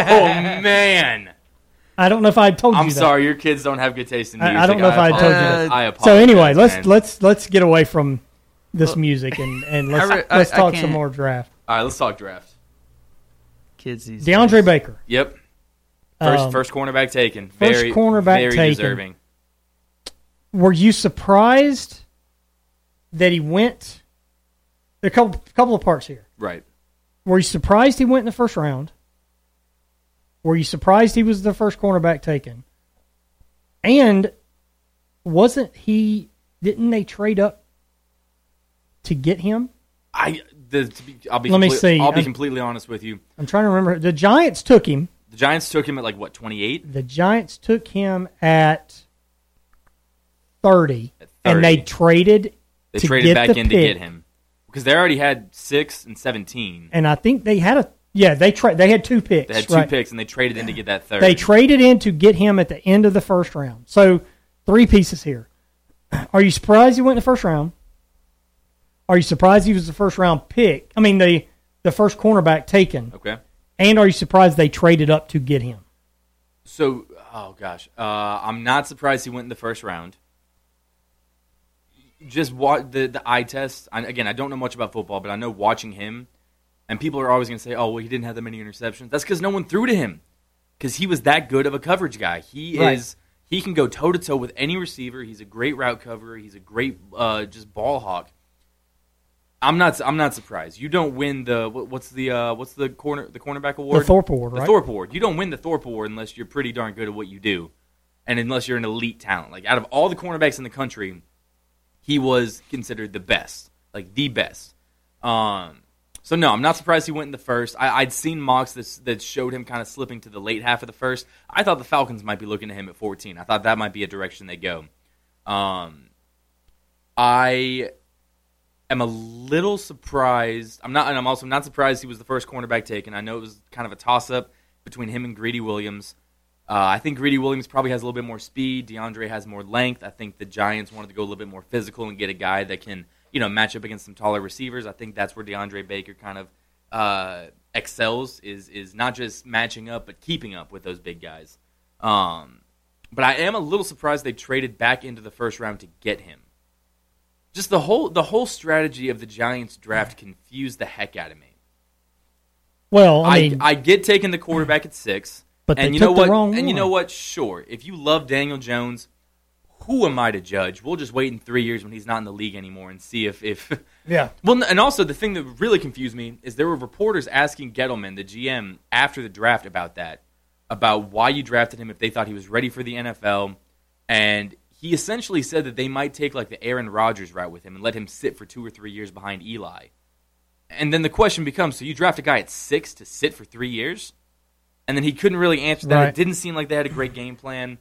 man, I don't know if I told you I'm that. sorry, your kids don't have good taste in music. I- I don't know if I told you apologize. that. I apologize. So anyway, let's man. let's let's get away from this music and and let's I re- I- let's I talk some can't. more draft. All right, let's talk draft. Kids these DeAndre days. Baker. Yep. First Um, first cornerback taken. first Very cornerback very taken. deserving. Were you surprised that he went? There are a couple couple of parts here. Right. Were you surprised he went in the first round? Were you surprised he was the first cornerback taken? And wasn't he, didn't they trade up to get him? I the, to be, I'll be Let me complete- see. I'll be I'm- completely honest with you. I'm trying to remember. The Giants took him. The Giants took him at like what twenty-eight. The Giants took him at thirty, At and they thirty. traded They to traded get back the in to pick. get him because they already had six and seventeen. And I think they had a yeah they tra- they had two picks. They had two right. picks and they traded in to get that third. They traded in to get him at the end of the first round. So three pieces here. Are you surprised he went in the first round? Are you surprised he was the first round pick? I mean the the first cornerback taken. Okay. And are you surprised they traded up to get him? So, oh gosh, uh, I'm not surprised he went in the first round. Just what the the eye test. I, again, I don't know much about football, but I know watching him, and people are always going to say, "Oh, well, he didn't have that many interceptions." That's because no one threw to him, because he was that good of a coverage guy. He Right. is. He can go toe to toe with any receiver. He's a great route coverer. He's a great uh, just ball hawk. I'm not. I'm not surprised. You don't win the what, what's the uh, what's the corner the cornerback award? The Thorpe Award, The right? Thorpe Award. You don't win the Thorpe Award unless you're pretty darn good at what you do, and unless you're an elite talent. Like out of all the cornerbacks in the country, he was considered the best, like the best. Um, so no, I'm not surprised he went in the first. I, I'd seen mocks that that showed him kind of slipping to the late half of the first. I thought the Falcons might be looking at him at fourteen. I thought that might be a direction they go. Um, I. am a little surprised. I'm not, and I'm also not surprised he was the first cornerback taken. I know it was kind of a toss-up between him and Greedy Williams. Uh, I think Greedy Williams probably has a little bit more speed. DeAndre has more length. I think the Giants wanted to go a little bit more physical and get a guy that can, you know, match up against some taller receivers. I think that's where DeAndre Baker kind of uh, excels, is is not just matching up, but keeping up with those big guys. Um, but I am a little surprised they traded back into the first round to get him. Just the whole the whole strategy of the Giants draft confused the heck out of me. Well, I I, mean, I get taking the quarterback at six, But they and you took know the what? wrong and you one. know what? Sure, if you love Daniel Jones, who am I to judge? We'll just wait in three years when he's not in the league anymore and see if if. yeah. Well, and also the thing that really confused me is there were reporters asking Gettleman, the G M, after the draft about that, about why you drafted him if they thought he was ready for the N F L, and he essentially said that they might take like the Aaron Rodgers route with him and let him sit for two or three years behind Eli. And then the question becomes, so you draft a guy at six to sit for three years? And then he couldn't really answer that. Right. It didn't seem like they had a great game plan.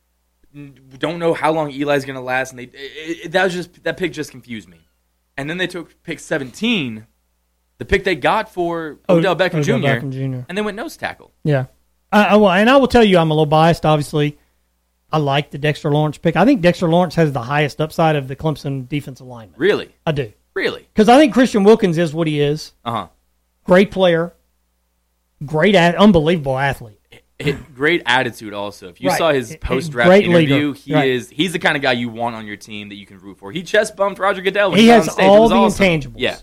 Don't know how long Eli's going to last, and they it, it, that was just that pick just confused me. And then they took pick seventeen, the pick they got for Odell Beckham Odell Junior, Beckham Junior and they went nose tackle. Yeah. I, I, will- and I will tell you, I'm a little biased, obviously. I like the Dexter Lawrence pick. I think Dexter Lawrence has the highest upside of the Clemson defensive lineman. Really, I do. really, Because I think Christian Wilkins is what he is. uh huh. Great player. Great, a- unbelievable athlete. It, great attitude also. If you Right. saw his It- it- post draft great interview, leader. he Right. is he's the kind of guy you want on your team that you can root for. He chest bumped Roger Goodell when He he, got has on stage. It all was the awesome. intangibles. Yeah.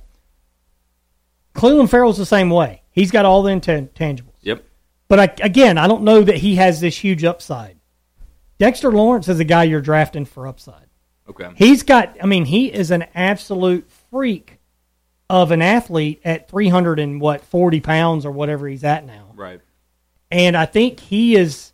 Cleveland Farrell's the same way. He's got all the intangibles. Yep. But I, again, I don't know that he has this huge upside. Dexter Lawrence is a guy you're drafting for upside. Okay. He's got, I mean, he is an absolute freak of an athlete at three hundred and what, forty pounds or whatever he's at now. Right. And I think he is,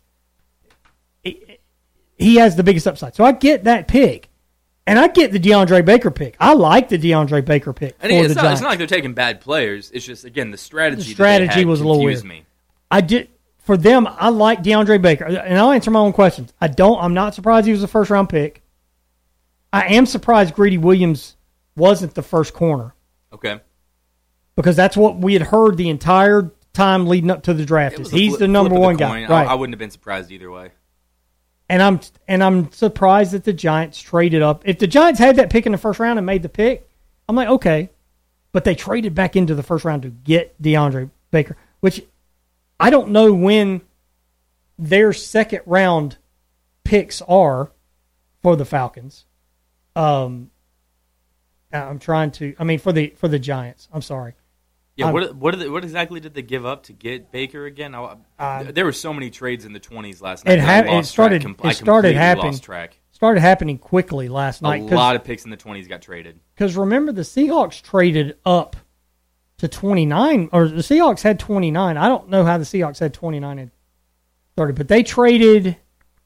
he- he has the biggest upside. So I get that pick. And I get the DeAndre Baker pick. I like the DeAndre Baker pick And for it's the not, Giants. it's not like they're taking bad players. It's just, again, the strategy. The that strategy they had was a little confused weird. me. I did for them. I like DeAndre Baker, and I'll answer my own questions. I don't. I'm not surprised he was a first round pick. I am surprised Greedy Williams wasn't the first corner Okay. because that's what we had heard the entire time leading up to the draft. It Is was a he's flip- the number flip of one the guy, coin. right? I, I wouldn't have been surprised either way. And I'm and I'm surprised that the Giants traded up. If the Giants had that pick in the first round and made the pick, I'm like, okay. But they traded back into the first round to get DeAndre Baker, which I don't know when their second round picks are for the Falcons. Um, I'm trying to. I mean, for the for the Giants. I'm sorry. Yeah, Um, what what did they, what exactly did they give up to get Baker again? I, Uh, there were so many trades in the twenties last night. It, that I ha- it lost started. track. Com- I It started completely happening. Lost track. Started happening quickly last A night. lot of picks in the twenties got traded. Because remember, the Seahawks traded up to twenty-nine, or the Seahawks had twenty-nine. I don't know how the Seahawks had twenty-nine and thirty, but they traded.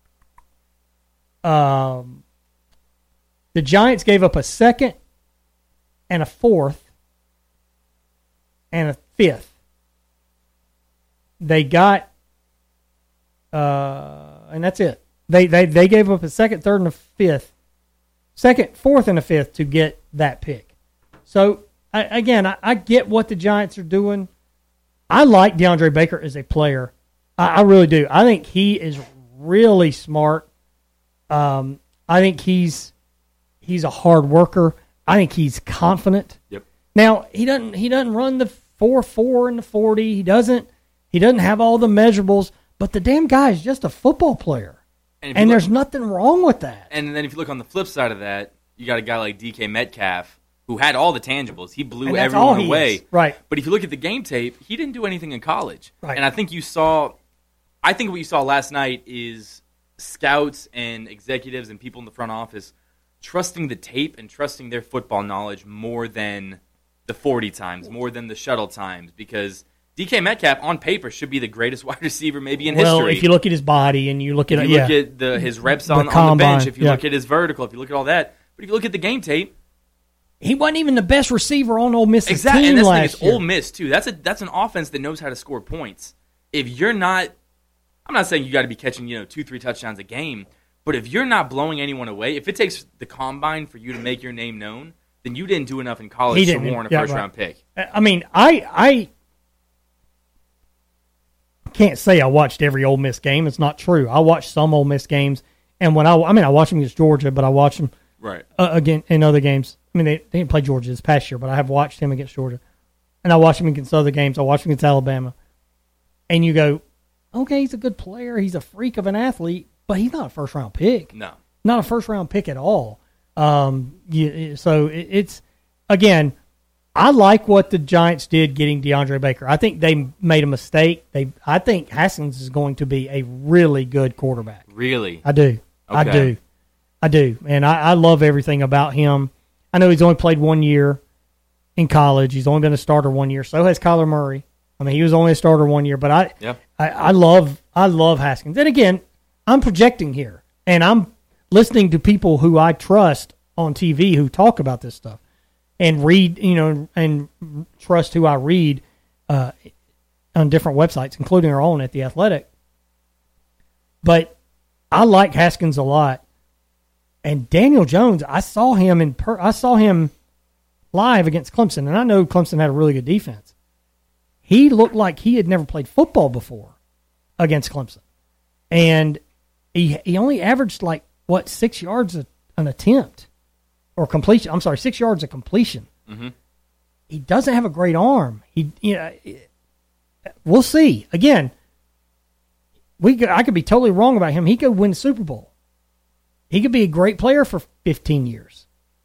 Um, the Giants gave up a second and a fourth and a fifth. They got, uh, and that's it. They, they they gave up a second, third, and a fifth, second, fourth, and a fifth to get that pick. So I, again, I, I get what the Giants are doing. I like DeAndre Baker as a player. I, I really do. I think he is really smart. Um, I think he's he's a hard worker. I think he's confident. Yep. Now he doesn't he doesn't run the four four and the forty. He doesn't he doesn't have all the measurables. But the damn guy is just a football player. And, and look, there's nothing wrong with that. And then if you look on the flip side of that, you got a guy like D K Metcalf who had all the tangibles. He blew everyone away. Is. Right. But if you look at the game tape, he didn't do anything in college. Right. And I think you saw – I think what you saw last night is scouts and executives and people in the front office trusting the tape and trusting their football knowledge more than the forty times, more than the shuttle times, because – D K Metcalf, on paper, should be the greatest wide receiver maybe in well, history. Well, if you look at his body and you look at if you yeah. look at the, his reps on the, the, on the bench, combine, if you yeah. look at his vertical, if you look at all that, but if you look at the game tape, he wasn't even the best receiver on Ole Miss's exactly, team and that's last the thing, it's year. Ole Miss too. That's a that's an offense that knows how to score points. If you're not, I'm not saying you got to be catching you know two three touchdowns a game, but if you're not blowing anyone away, if it takes the combine for you to make your name known, then you didn't do enough in college to warrant a yeah, first right. round pick. I mean, I I. can't say I watched every Ole Miss game. It's not true. I watched some Ole Miss games, and when I, I mean, I watched them against Georgia, but I watched them right uh, again in other games. I mean, they, they didn't play Georgia this past year, but I have watched him against Georgia, and I watched him against other games. I watched him against Alabama, and you go, okay, he's a good player. He's a freak of an athlete, but he's not a first round pick. No, not a first round pick at all. Um, you, so it, it's again. I like what the Giants did getting DeAndre Baker. I think they made a mistake. They, I think Haskins is going to be a really good quarterback. Really? I do. Okay. I do. I do. And I, I love everything about him. I know he's only played one year in college. He's only been a starter one year. So has Kyler Murray. I mean, he was only a starter one year. But I, yeah. I, I love, I love Haskins. And again, I'm projecting here, and I'm listening to people who I trust on T V who talk about this stuff. And read, you know, and trust who I read uh, on different websites, including our own at The Athletic. But I like Haskins a lot. And Daniel Jones, I saw him in per- I saw him live against Clemson, and I know Clemson had a really good defense. He looked like he had never played football before against Clemson, and he he only averaged like what six yards a, an attempt. Or completion. I'm sorry, six yards of completion. Mm-hmm. He doesn't have a great arm. He, you know, we'll see. Again, we could, I could be totally wrong about him. He could win the Super Bowl. He could be a great player for fifteen years.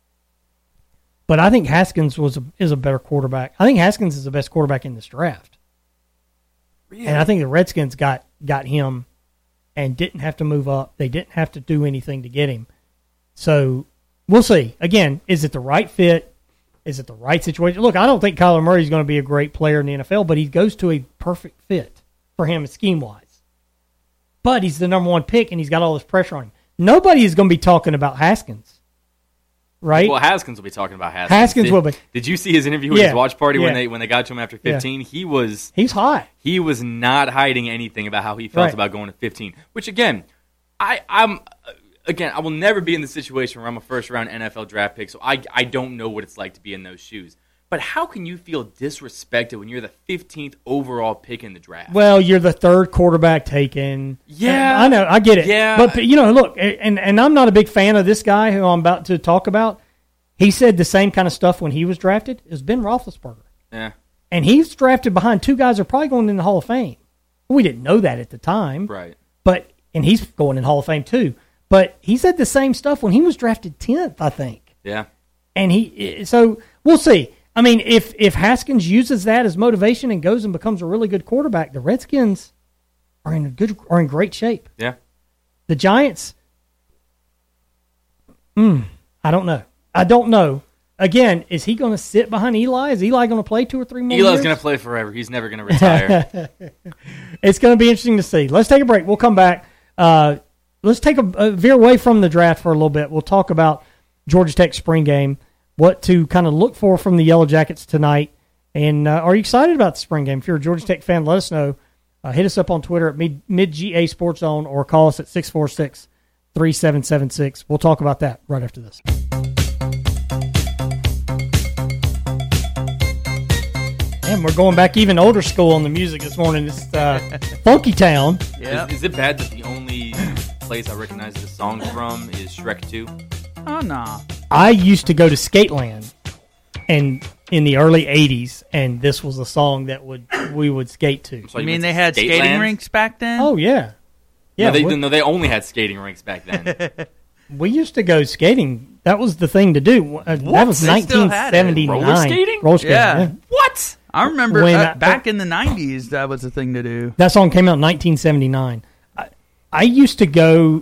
But I think Haskins was a, is a better quarterback. I think Haskins is the best quarterback in this draft. Really? And I think the Redskins got got him and didn't have to move up. They didn't have to do anything to get him. So. We'll see. Again, is it the right fit? Is it the right situation? Look, I don't think Kyler Murray is going to be a great player in the N F L, but he goes to a perfect fit for him scheme-wise. But he's the number one pick, and he's got all this pressure on him. Nobody is going to be talking about Haskins, right? Well, Haskins will be talking about Haskins. Haskins did, will be. Did you see his interview with yeah. his watch party yeah. when they when they got to him after fifteen? Yeah. He was he's hot. He was not hiding anything about how he felt right. about going to fifteen. Which again, I I'm. Again, I will never be in the situation where I'm a first-round N F L draft pick, so I, I don't know what it's like to be in those shoes. But how can you feel disrespected when you're the fifteenth overall pick in the draft? Well, you're the third quarterback taken. Yeah. I know. I get it. Yeah. But, you know, look, and, and I'm not a big fan of this guy who I'm about to talk about. He said the same kind of stuff when he was drafted. It was Ben Roethlisberger. Yeah. And he's drafted behind two guys who are probably going in the Hall of Fame. We didn't know that at the time. Right. But and he's going in the Hall of Fame too. But he said the same stuff when he was drafted tenth, I think. Yeah. And he so we'll see. I mean, if if Haskins uses that as motivation and goes and becomes a really good quarterback, the Redskins are in a good are in great shape. Yeah. The Giants, mm, I don't know. I don't know. Again, is he going to sit behind Eli? Is Eli going to play two or three more Eli's years? going to play forever. He's never going to retire. It's going to be interesting to see. Let's take a break. We'll come back. Uh, let's take a, a veer away from the draft for a little bit. We'll talk about Georgia Tech spring game, what to kind of look for from the Yellow Jackets tonight, And uh, are you excited about the spring game? If you're a Georgia Tech fan, let us know. Uh, hit us up on Twitter at mid, mid-G A Sports Zone or call us at six four six, three seven seven six. We'll talk about that right after this. And we're going back even older school on the music this morning. It's uh, Funky Town. Yep. Is, is it bad that the only place I recognize this song from is Shrek two? Oh, no. I used to go to Skateland and in the early eighties, and this was a song that would we would skate to. So You you mean went they to had Skate skating Land? rinks back then? Oh, yeah. Yeah, no, they, we, no, they only had skating rinks back then. we used to go skating. That was the thing to do. Uh, that was They still had it. nineteen seventy-nine. Roller skating? Roller skating, Yeah. yeah. What? I remember When uh, I- back in the nineties, that was a thing to do. That song came out in nineteen seventy-nine. I, I used to go,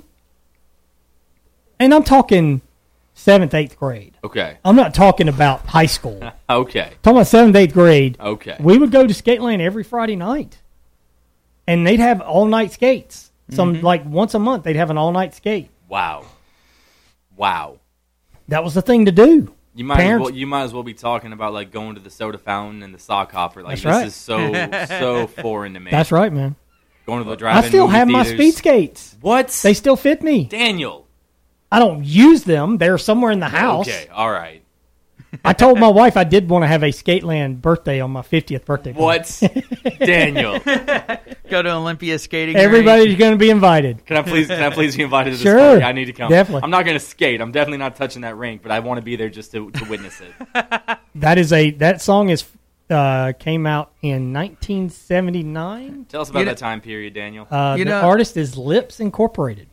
and I'm talking seventh, eighth grade. Okay. I'm not talking about high school. I'm Okay. talking about seventh, eighth grade. Okay. We would go to Skateland every Friday night, and they'd have all-night skates. Some Mm-hmm. like once a month, they'd have an all-night skate. Wow. Wow. That was the thing to do. You might as Parents- well, you might as well be talking about like going to the soda fountain and the sock hopper. Like That's this right. is so so foreign to me. That's right, man. Going to the I drive-in still movie have my theaters. speed skates. What? They still fit me. Daniel. I don't use them. They're somewhere in the house. Okay. All right. I told my wife I did want to have a Skateland birthday on my fiftieth birthday party. What? Daniel. Go to Olympia skating Everybody's rink. going to be invited. Can I please can I please be invited to this Sure. party? I need to come. Definitely. I'm not going to skate. I'm definitely not touching that rink, but I want to be there just to, to witness it. That is a that song is uh, came out in nineteen seventy-nine. Tell us about You know- that time period, Daniel. Uh, You the know- artist is Lips Incorporated.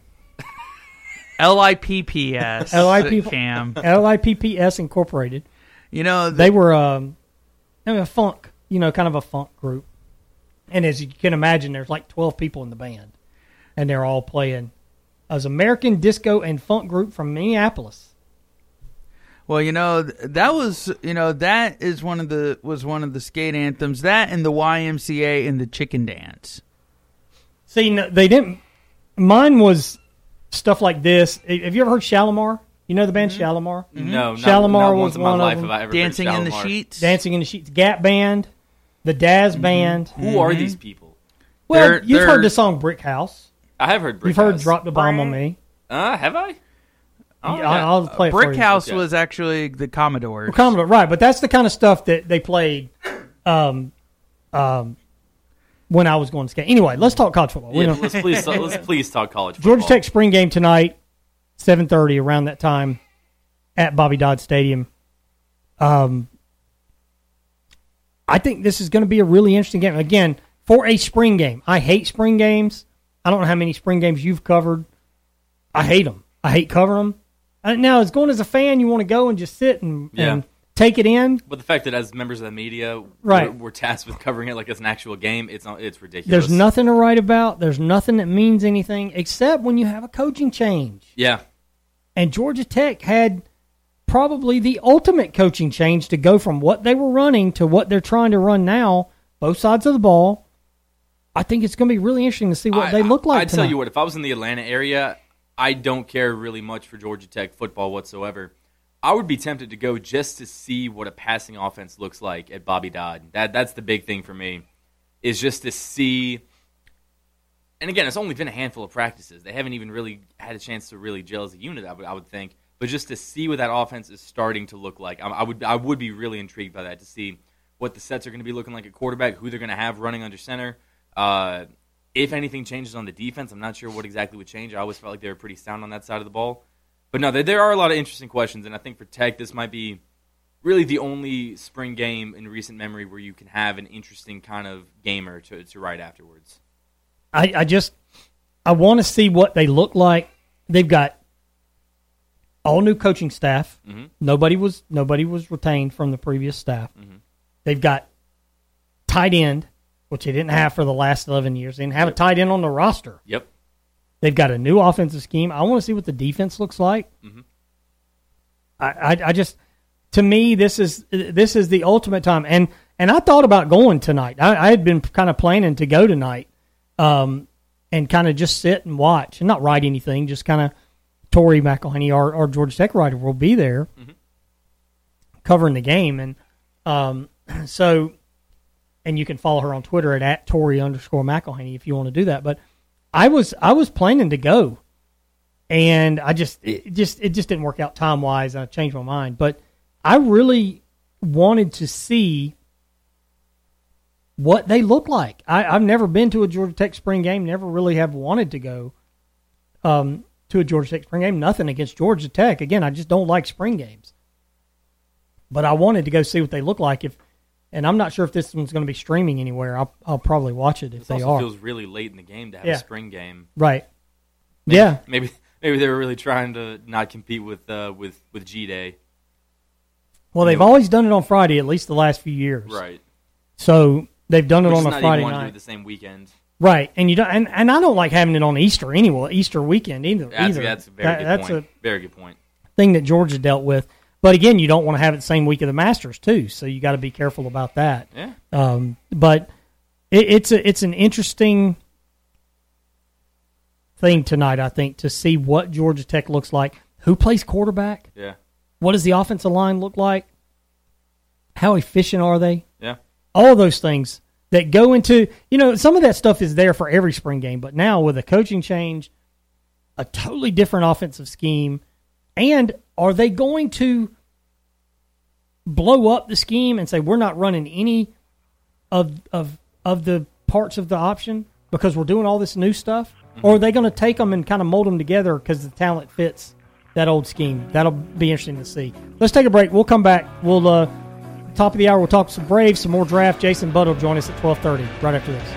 L I P P S. L I P P Cam. L I P P S Incorporated. You know, the, They were um, I mean, a funk, you know, kind of a funk group. And as you can imagine, there's like twelve people in the band, and they're all playing. It was American disco and funk group from Minneapolis. well, you know, th- that was, you know, that is one of the was one of the skate anthems. That and the Y M C A and the Chicken Dance. See, no, they didn't. Mine was stuff like this. Have you ever heard Shalimar? You know the band Shalimar? No, not, Shalimar not was once in my one of life them. have I ever Dancing heard in the Shalimar. Sheets. Dancing in the Sheets, Gap Band, the Daz Band. Who are these people? Well, They're- you've they're- heard the song Brick House. I have heard Brick You've heard House. Drop the Bomb on Me. Uh, have I? Oh, Yeah, yeah. I'll play it for Brick you. House Okay. was actually the Commodores. Well, Commodore, right, but that's the kind of stuff that they played um, um, when I was going to skate. Anyway, let's talk college football. We Yeah, don't- let's please let's please talk college football. Georgia Tech spring game tonight, seven thirty, around that time, at Bobby Dodd Stadium. Um, I think this is going to be a really interesting game. Again, for a spring game. I hate spring games. I don't know how many spring games you've covered. I hate them. I hate covering them. Uh, now, as going as a fan, you want to go and just sit and, Yeah. and take it in. But the fact that as members of the media, Right. we're, we're tasked with covering it like it's an actual game, it's not, it's ridiculous. There's nothing to write about. There's nothing that means anything except when you have a coaching change. Yeah, And Georgia Tech had probably the ultimate coaching change to go from what they were running to what they're trying to run now, both sides of the ball. I think it's going to be really interesting to see what I- they look like I'd tonight. tell you what, if I was in the Atlanta area, I don't care really much for Georgia Tech football whatsoever. I would be tempted to go just to see what a passing offense looks like at Bobby Dodd. That that's the big thing for me, is just to see. And again, it's only been a handful of practices. They haven't even really had a chance to really gel as a unit, I would, I would think. But just to see what that offense is starting to look like, I, I would I would be really intrigued by that, to see what the sets are going to be looking like at quarterback, who they're going to have running under center. Uh, if anything changes on the defense, I'm not sure what exactly would change. I always felt like they were pretty sound on that side of the ball. But no, there, there are a lot of interesting questions, and I think for Tech, this might be really the only spring game in recent memory where you can have an interesting kind of gamer to, to write afterwards. I, I just I want to see what they look like. They've got all new coaching staff. Mm-hmm. Nobody was nobody was retained from the previous staff. Mm-hmm. They've got tight end, which they didn't have for the last eleven years. They didn't have a tight end on the roster. Yep. They've got a new offensive scheme. I want to see what the defense looks like. Mm-hmm. I, I, I just, to me, this is this is the ultimate time. And and I thought about going tonight. I, I had been kind of planning to go tonight, um, and kind of just sit and watch and not write anything. Just kind of Tori McElhaney, our, our Georgia Tech writer, will be there Mhm. covering the game. And um, so, and you can follow her on Twitter at, at Tori underscore McElhaney if you want to do that. But I was I was planning to go, and I just it just it just didn't work out time wise. I changed my mind, but I really wanted to see what they look like. I, I've never been to a Georgia Tech spring game. Never really have wanted to go um, to a Georgia Tech spring game. Nothing against Georgia Tech. Again, I just don't like spring games. But I wanted to go see what they look like. If, and I'm not sure if this one's going to be streaming anywhere. I'll, I'll probably watch it if this they also are. feels really late in the game to have Yeah. a spring game. Right. Maybe, Yeah. Maybe maybe they were really trying to not compete with uh, with with G Day. Well, they've always done it on Friday, at least the last few years. Right. So they've done it Which on is a not Friday even want to do night. it the same weekend. Right, and you don't, and, and I don't like having it on Easter anyway, Easter weekend either. That's, either. that's a very That- good that's point. a Very good point. thing that Georgia dealt with. But again, you don't want to have it the same week of the Masters too, so you got to be careful about that. Yeah. Um, but it, it's a it's an interesting thing tonight, I think, to see what Georgia Tech looks like. Who plays quarterback? Yeah. What does the offensive line look like? How efficient are they? Yeah. All those things that go into, you know, some of that stuff is there for every spring game, but now with a coaching change, a totally different offensive scheme, and are they going to blow up the scheme and say we're not running any of of of the parts of the option because we're doing all this new stuff? Mm-hmm. Or are they going to take them and kind of mold them together because the talent fits that old scheme? That'll be interesting to see. Let's take a break. We'll come back. We'll uh, top of the hour. We'll talk some Braves, some more draft. Jason Budd will join us at twelve thirty right after this.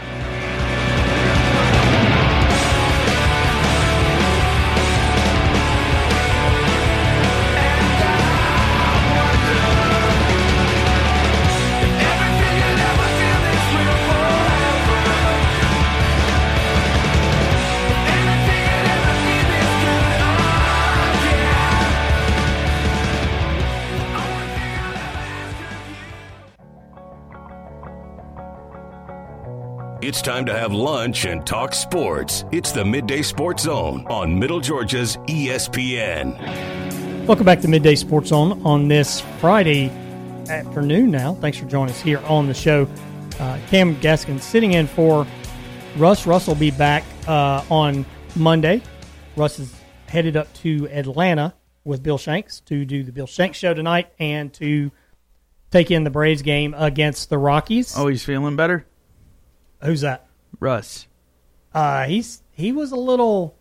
It's time to have lunch and talk sports. It's the Midday Sports Zone on Middle Georgia's E S P N. Welcome back to Midday Sports Zone on this Friday afternoon now. Thanks for joining us here on the show. Uh, Cam Gaskin sitting in for Russ. Russ will be back uh, on Monday. Russ is headed up to Atlanta with Bill Shanks to do the Bill Shanks show tonight and to take in the Braves game against the Rockies. Oh, he's feeling better? Who's that? Russ. Uh, he's he was a little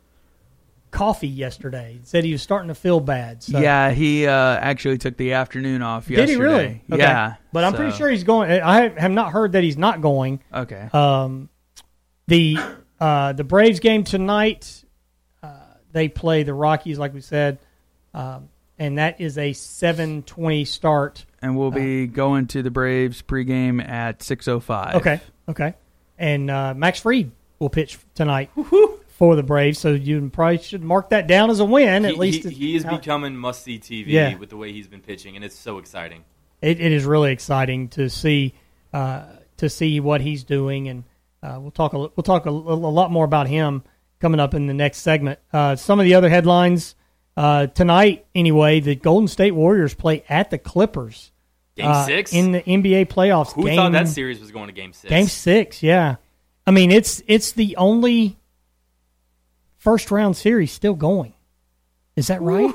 coffee yesterday. He said he was starting to feel bad. So. Yeah, he uh, actually took the afternoon off Did yesterday. he really? Okay. Yeah. But I'm so- pretty sure he's going. I have not heard that he's not going. Okay. Um, the uh, the Braves game tonight, uh, they play the Rockies, like we said, um, and that is a seven twenty start. And we'll be uh, going to the Braves pregame at six oh five. Okay, okay. And uh, Max Fried will pitch tonight for the Braves, so you probably should mark that down as a win. At he, least he, he is becoming must-see T V yeah. with the way he's been pitching, and it's so exciting. It, it is really exciting to see uh, to see what he's doing, and uh, we'll talk a, we'll talk a, a lot more about him coming up in the next segment. Uh, some of the other headlines uh, tonight, anyway, the Golden State Warriors play at the Clippers. Game uh, six? in the N B A playoffs. Who game, thought that series was going to game six? Game six, yeah. I mean, it's it's the only first round series still going. Is that right?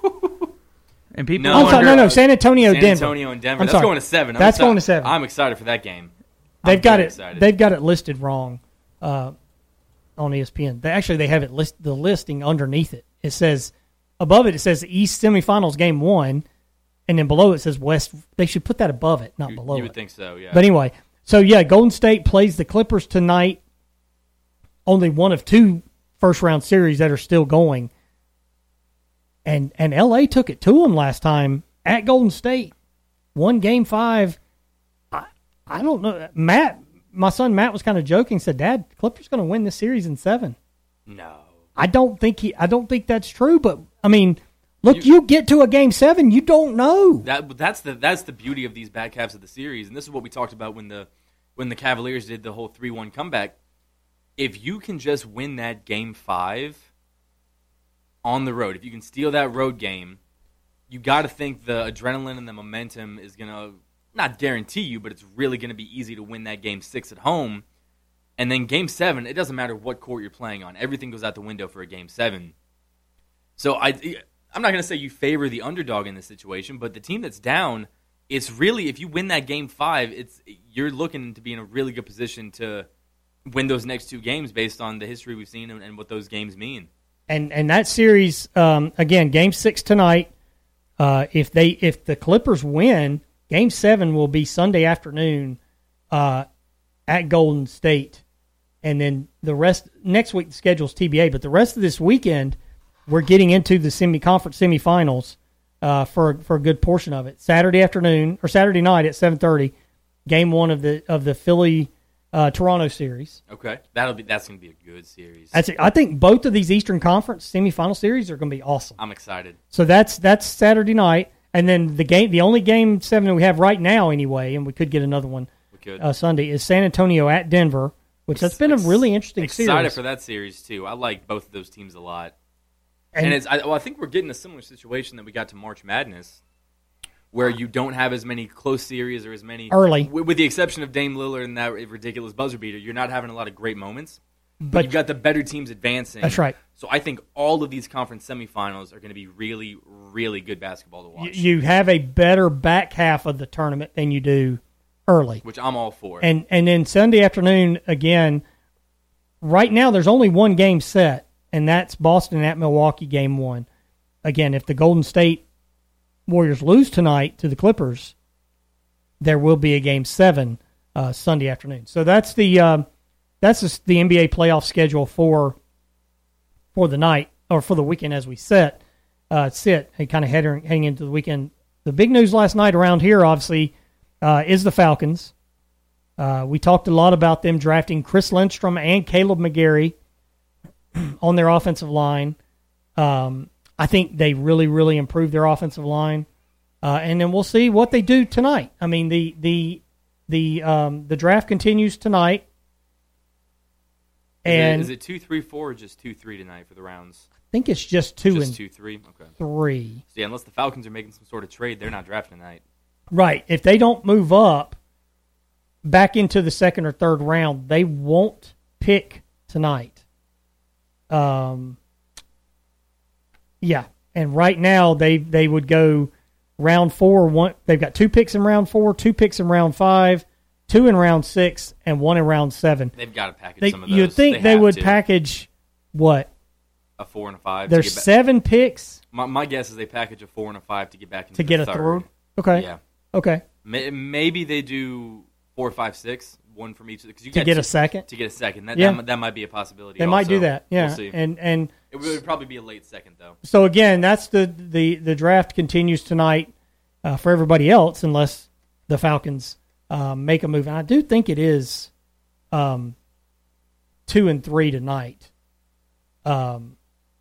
And people No, I'm sorry, wonder, no, no, San Antonio, San Denver. Antonio and Denver. I'm That's sorry. going to seven. I'm That's exci- going to seven. I'm excited for that game. They've I'm got very it. excited. They've got it listed wrong uh, on E S P N. They actually they have it list the listing underneath it. It says above it. It says East semifinals game one, and then below it says West. They should put that above it, not You, below you would it. think so, yeah. But anyway, so yeah, Golden State plays the Clippers tonight. Only one of two first round series that are still going, and and L A took it to them last time at Golden State. Won game five. I I don't know. Matt, my son Matt was kind of joking. Said, "Dad, Clippers going to win this series in seven." No. I don't think he. I don't think that's true. But I mean, look, You- you, get to a game seven, you don't know. That that's the that's the beauty of these back halves of the series, and this is what we talked about when the when the Cavaliers did the whole three one comeback. If you can just win that game five on the road, if you can steal that road game, you got to think the adrenaline and the momentum is gonna not guarantee you, but it's really going to be easy to win that game six at home. And then game seven, it doesn't matter what court you're playing on. Everything goes out the window for a game seven. So I, I'm not going to say you favor the underdog in this situation, but the team that's down, it's really, if you win that game five, it's you're looking to be in a really good position to win those next two games based on the history we've seen and, and what those games mean. And and that series, um, again, game six tonight. Uh, if they if the Clippers win, game seven will be Sunday afternoon uh, at Golden State. And then the rest, next week the schedule's T B A, but the rest of this weekend, we're getting into the semi-conference semifinals uh, for, for a good portion of it. Saturday afternoon, or Saturday night at seven thirty, game one of the of the Philly uh, Toronto series. Okay, that'll be that's going to be a good series. That's it. I think both of these Eastern Conference semifinal series are going to be awesome. I'm excited. So that's that's Saturday night, and then the game, the only game seven that we have right now anyway, and we could get another one we could. Uh, Sunday, is San Antonio at Denver, which has been a really interesting excited series. Excited for that series too. I like both of those teams a lot. And, and it's I, well, I think we're getting a similar situation that we got to March Madness, where you don't have as many close series or as many early, w- with the exception of Dame Lillard and that ridiculous buzzer beater. You're not having a lot of great moments, but, but you've got the better teams advancing. That's right. So I think all of these conference semifinals are going to be really, really good basketball to watch. You have a better back half of the tournament than you do early, which I'm all for. And and then Sunday afternoon again. Right now, there's only one game set. And that's Boston at Milwaukee, game one. Again, if the Golden State Warriors lose tonight to the Clippers, there will be a game seven uh, Sunday afternoon. So that's the uh, that's the, the N B A playoff schedule for for the night or for the weekend as we set uh, sit and kind of heading heading into the weekend. The big news last night around here, obviously, uh, is the Falcons. Uh, we talked a lot about them drafting Chris Lindstrom and Caleb McGarry on their offensive line. Um, I think they really, really improved their offensive line. Uh, and then we'll see what they do tonight. I mean, the the the um, the draft continues tonight. And is it, is it two, three, four, or just two, three tonight for the rounds? I think it's just two just and two, three. Okay, three. So yeah, unless the Falcons are making some sort of trade, they're not drafting tonight. Right. If they don't move up back into the second or third round, they won't pick tonight. Um, yeah, and right now they they would go round four. One, they've got two picks in round four, two picks in round five, two in round six, and one in round seven. They've got to package they, some of those. You'd think they, they would to. package what? A four and a five. There's seven picks. My, my guess is they package a four and a five to get back into to get the a third. third. Okay. Yeah. Okay. Maybe they do four, five, six. One from each. Cause you to get two, a second? To get a second. That, yeah. that, that might be a possibility. They also. might do that, yeah. We'll see. And, and it would probably be a late second, though. So, again, that's the, the, the draft continues tonight uh, for everybody else unless the Falcons uh, make a move. And I do think it is um, two and three tonight um,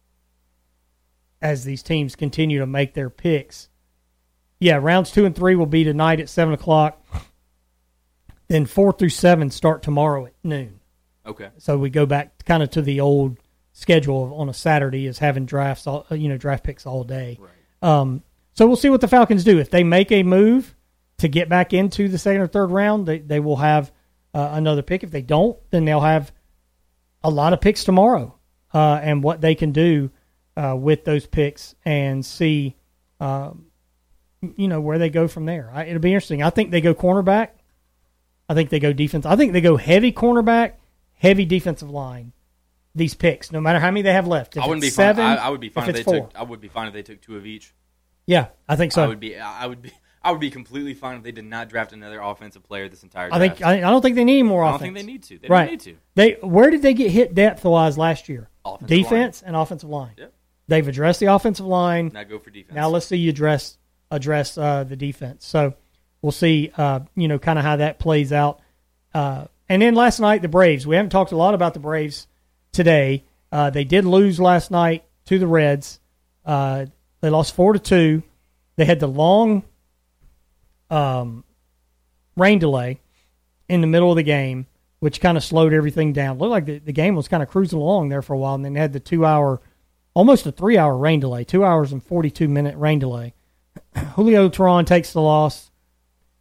as these teams continue to make their picks. Yeah, rounds two and three will be tonight at seven o'clock. Then four through seven start tomorrow at noon. Okay. So we go back kind of to the old schedule of on a Saturday is having drafts, all, you know, draft picks all day. Right. Um, so we'll see what the Falcons do. If they make a move to get back into the second or third round, they, they will have uh, another pick. If they don't, then they'll have a lot of picks tomorrow uh, and what they can do uh, with those picks and see, um, you know, where they go from there. I, it'll be interesting. I think they go cornerback. I think they go defense. I think they go heavy cornerback, heavy defensive line. These picks, no matter how many they have left. If I wouldn't be seven, fine. I, I would be fine if, if they four. took. I would be fine if they took two of each. Yeah, I think so. I would be. I would be. I would be completely fine if they did not draft another offensive player this entire draft. I think. I, I don't think they need more I offense. don't think they need to. They right. don't need to. They where did they get hit depth wise last year? Offensive Defense line. and offensive line. Yep. They've addressed the offensive line. Now go for defense. Now let's see you address address uh, the defense. So we'll see. Uh, you know, kind of how that plays out. Uh, and then last night the Braves. We haven't talked a lot about the Braves today. Uh, they did lose last night to the Reds. Uh, they lost four to two. They had the long um, rain delay in the middle of the game, which kind of slowed everything down. Looked like the, the game was kind of cruising along there for a while, and then they had the two-hour, almost a three-hour rain delay, two hours and forty-two minute rain delay. Julio Teheran takes the loss.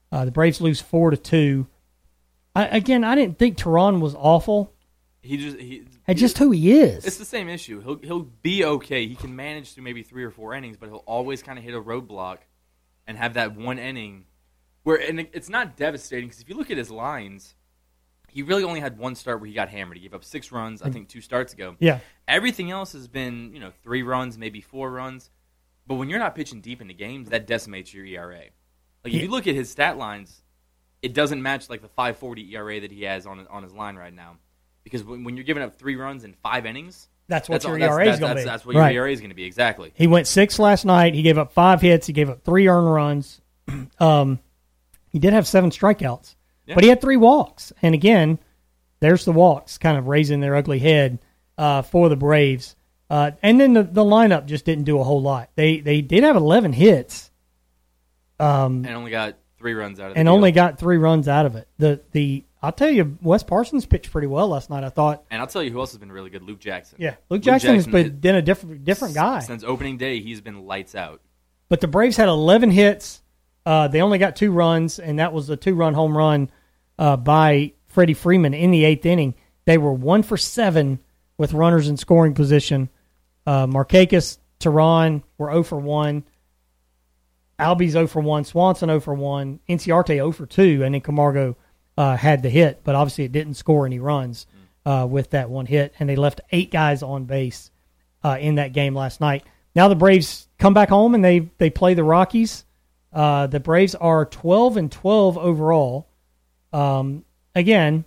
Uh, the Braves lose four to two. I, again, I didn't think Teheran was awful. He just he. It's just who he is. It's the same issue. He'll he'll be okay. He can manage through maybe three or four innings, but he'll always kind of hit a roadblock and have that one inning where, and it, it's not devastating because if you look at his lines, he really only had one start where he got hammered. He gave up six runs, I think, two starts ago. Yeah. Everything else has been, you know, three runs, maybe four runs. But when you're not pitching deep into games, that decimates your E R A. Like, if you look at his stat lines, it doesn't match, like, the five forty E R A that he has on on his line right now. Because when, when you're giving up three runs in five innings, that's what that's your all, E R A is going to that's, be. That's what your right. E R A is going to be, exactly. He went six last night. He gave up five hits. He gave up three earned runs. um, he did have seven strikeouts. Yeah. But he had three walks. And, again, there's the walks kind of raising their ugly head uh, for the Braves. Uh, and then the, the lineup just didn't do a whole lot. They they did have eleven hits. Um, and only got three runs out of it. And deal. only got three runs out of it. The the I'll tell you, Wes Parsons pitched pretty well last night, I thought. And I'll tell you who else has been really good, Luke Jackson. Yeah, Luke, Luke Jackson, Jackson has been a different different guy. Since opening day, he's been lights out. But the Braves had eleven hits. Uh, they only got two runs, and that was a two-run home run uh, by Freddie Freeman in the eighth inning. They were one for seven with runners in scoring position. Uh, Markakis, Teheran were zero for one. Albies zero for one. Swanson zero for one. Inciarte zero for two. And then Camargo uh, had the hit, but obviously it didn't score any runs uh, with that one hit. And they left eight guys on base uh, in that game last night. Now the Braves come back home and they, they play the Rockies. Uh, the Braves are twelve and twelve overall. Um, again,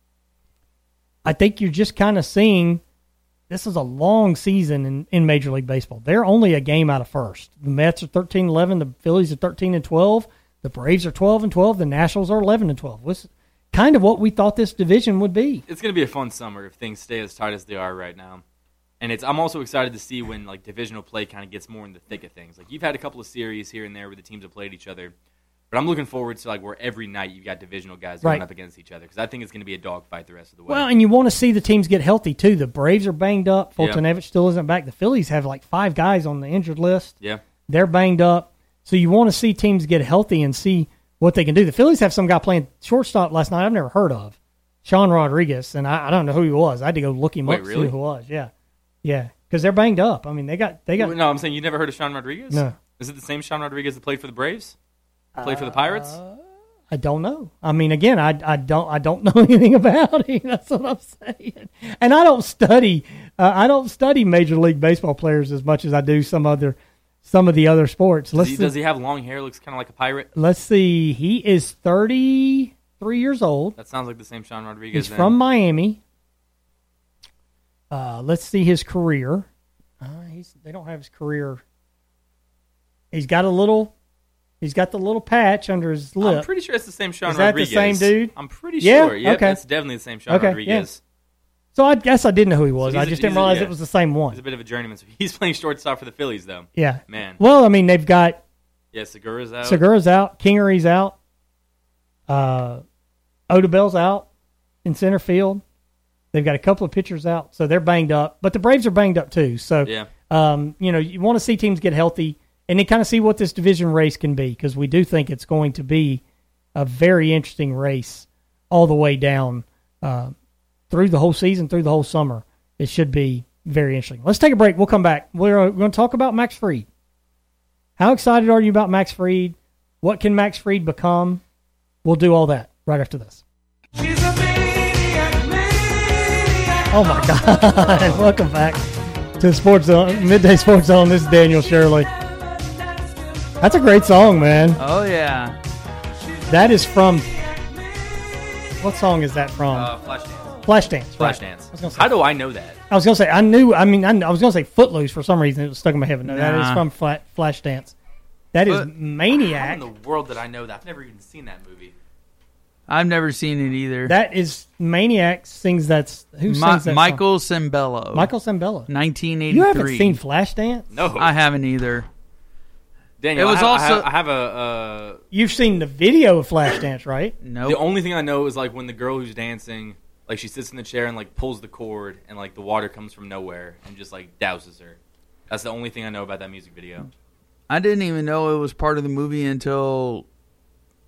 I think you're just kind of seeing this is a long season in, in Major League Baseball. They're only a game out of first. The Mets are thirteen and eleven. The Phillies are thirteen and twelve. The Braves are twelve and twelve. The Nationals are eleven and twelve. It's kind of what we thought this division would be. It's going to be a fun summer if things stay as tight as they are right now. And it's I'm also excited to see when like divisional play kind of gets more in the thick of things. Like you've had a couple of series here and there where the teams have played each other. But I'm looking forward to like where every night you've got divisional guys going right. up against each other because I think it's going to be a dogfight the rest of the way. Well, and you want to see the teams get healthy too. The Braves are banged up. Fultonevich yeah. still isn't back. The Phillies have like five guys on the injured list. Yeah, they're banged up. So you want to see teams get healthy and see what they can do. The Phillies have some guy playing shortstop last night I've never heard of, Sean Rodriguez, and I, I don't know who he was. I had to go look him Wait, up really? see who he was. Yeah, yeah, because they're banged up. I mean, they got they got. No, I'm saying you never heard of Sean Rodriguez. No, is it the same Sean Rodriguez that played for the Braves? Played for the Pirates? Uh, I don't know. I mean, again, I, I don't I don't know anything about him. That's what I'm saying. And I don't study uh, I don't study Major League Baseball players as much as I do some other some of the other sports. Let's does, he, see. does he have long hair? Looks kind of like a pirate. Let's see. He is thirty-three years old. That sounds like the same Sean Rodriguez. He's then. from Miami. Uh, let's see his career. Uh, he's they don't have his career. He's got a little. He's got the little patch under his lip. I'm pretty sure it's the same Sean Is that Rodriguez. the same dude? I'm pretty yeah? sure. Yep, okay. That's definitely the same Sean okay, Rodriguez. Yeah. So I guess I didn't know who he was. So I a, just didn't a, realize yeah. it was the same one. He's a bit of a journeyman. So he's playing shortstop for the Phillies, though. Yeah. Man. Well, I mean, they've got yeah, Segura's out. Segura's out. Kingery's out. Uh, Odubel's out in center field. They've got a couple of pitchers out, so they're banged up. But the Braves are banged up too. So, yeah. um, you know, you want to see teams get healthy and then kind of see what this division race can be because we do think it's going to be a very interesting race all the way down uh, through the whole season, through the whole summer. It should be very interesting. Let's take a break. We'll come back. We're, uh, we're going to talk about Max Fried. How excited are you about Max Fried? What can Max Fried become? We'll do all that right after this. She's a maniac, maniac. Oh, my God. Welcome back to the Sports Zone, Midday Sports Zone. This is Daniel Shirley. That's a great song, man. Oh, yeah. That is from... What song is that from? Uh, Flashdance. Flashdance. Right. Flashdance. How do I know that? I was going to say, I knew, I mean, I, I was going to say Footloose for some reason. It was stuck in my head. No, that is Nah. from Fla- Flashdance. That is But- Maniac. How in the world did I know that? I've never even seen that movie. I've never seen it either. That is Maniac sings that's who Ma- sings that Michael song? Cimbello. Michael Cimbello. nineteen eighty-three. You haven't seen Flashdance? No. I haven't either. Daniel, It was I, ha- also- I, ha- I have a... Uh, You've seen the video of Flashdance, right? Nope. The only thing I know is like when the girl who's dancing, like she sits in the chair and like pulls the cord and like the water comes from nowhere and just like douses her. That's the only thing I know about that music video. I didn't even know it was part of the movie until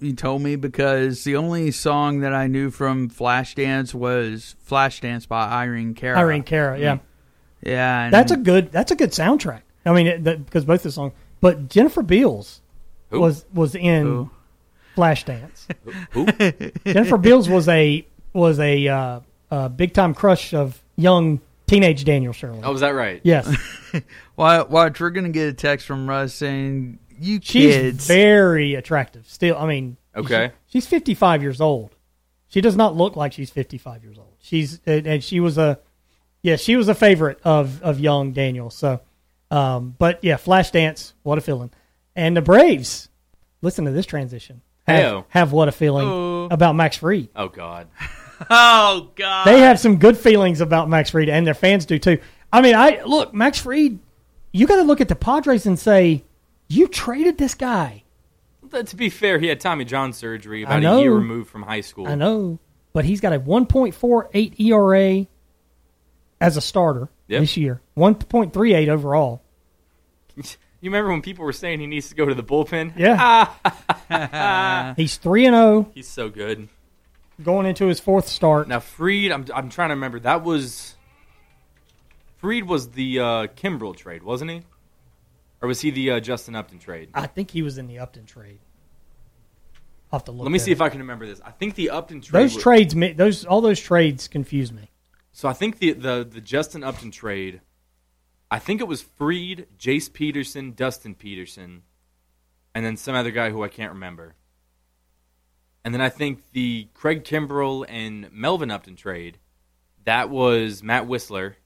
you told me because the only song that I knew from Flashdance was Flashdance by Irene Cara. Irene Cara, yeah. Yeah. And That's a good That's a good soundtrack. I mean, it, that, because both the songs. But Jennifer Beals Who? was was in Who? Flashdance. Who? Jennifer Beals was a was a, uh, a big time crush of young teenage Daniel Shirley. Oh, was that right? Yes, Watch, watch, we're going to get a text from Russ saying, you she's kids. very attractive. Still, I mean, Okay. she- she's fifty-five years old. She does not look like she's fifty-five years old. She's and and she was a yeah, she was a favorite of of young Daniel. So, um, but yeah, Flashdance, what a feeling. And the Braves, listen to this transition. Have, Heyo. have what a feeling Oh. about Max Fried. Oh, God. Oh, God. They have some good feelings about Max Fried, and their fans do too. I mean, I look, Max Fried, you got to look at the Padres and say, you traded this guy. But to be fair, he had Tommy John surgery I about know. a year removed from high school. I know, but he's got a one point four eight E R A as a starter Yep. this year, one point three eight overall. You remember when people were saying he needs to go to the bullpen? Yeah. Ah, He's three and zero he's so good. going into his fourth start. Now, Fried, I'm, I'm trying to remember. That was... Fried was the uh, Kimbrel trade, wasn't he? Or was he the uh, Justin Upton trade? I think he was in the Upton trade. I'll have to look. Let me that see if up. I can remember this. I think the Upton trade... those was- trades, ma- those all those trades confuse me. So I think the, the, the Justin Upton trade, I think it was Fried, Jace Peterson, Dustin Peterson, and then some other guy who I can't remember. And then I think the Craig Kimbrell and Melvin Upton trade, that was Matt Whistler,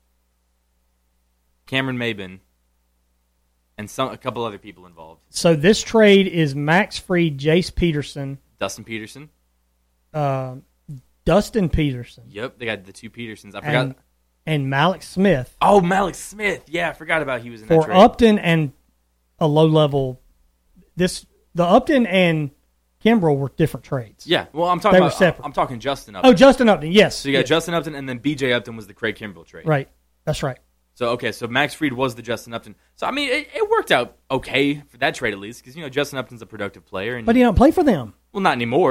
Cameron Maben, and some a couple other people involved. So this trade is Max Fried, Jace Peterson, Dustin Peterson. uh, Dustin Peterson, Yep, they got the two Petersons. I forgot. and, and Malik Smith Oh, Malik Smith. Yeah, I forgot about he was in that for trade. Upton and a low level. This the Upton and Kimbrell were different trades. Yeah, well, I'm talking They were about. separate. I'm talking Justin Upton. Oh, Justin Upton. Yes. So you got yes. Justin Upton, and then B J Upton was the Craig Kimbrell trade. Right. That's right. So, okay, so Max Fried was the Justin Upton. So, I mean, it, it worked out okay for that trade at least, because, you know, Justin Upton's a productive player. And, But he don't play for them. well, not anymore.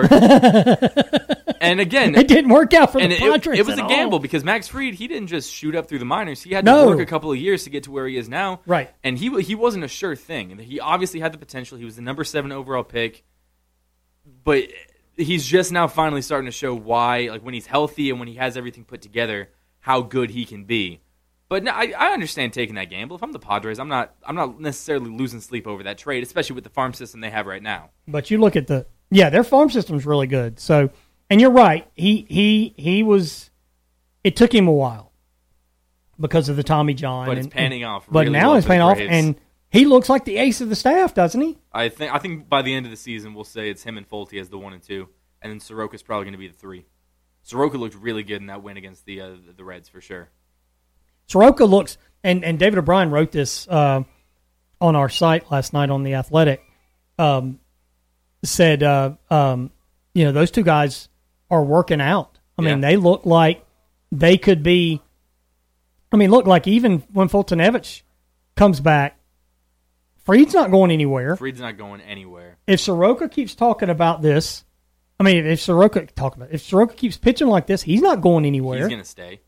And again, It didn't work out for and the it, Padres it was at a all. gamble because Max Fried, he didn't just shoot up through the minors. He had No. to work a couple of years to get to where he is now. Right. And he he wasn't a sure thing. And he obviously had the potential. He was the number seven overall pick. But he's just now finally starting to show why, like when he's healthy and when he has everything put together, how good he can be. But no, I, I understand taking that gamble. If I'm the Padres, I'm not I'm not necessarily losing sleep over that trade, especially with the farm system they have right now. But you look at the yeah, their farm system's really good. So, and you're right. He he he was. It took him a while because of the Tommy John. But it's and- panning and- off But really now well it's for the paying off, Braves. and he looks like the ace of the staff, doesn't he? I think I think by the end of the season we'll say it's him and Folty as the one and two, and then Soroka's probably going to be the three. Soroka looked really good in that win against the uh, the Reds for sure. Soroka looks, and, and David O'Brien wrote this uh, on our site last night on The Athletic, um, said, uh, um, you know, those two guys are working out. I mean, Yeah. they look like they could be, I mean, look like even when Fultonevich comes back, Fried's not going anywhere. Fried's not going anywhere. If Soroka keeps talking about this, I mean, if Soroka talk about if Soroka keeps pitching like this, he's not going anywhere. He's going to stay.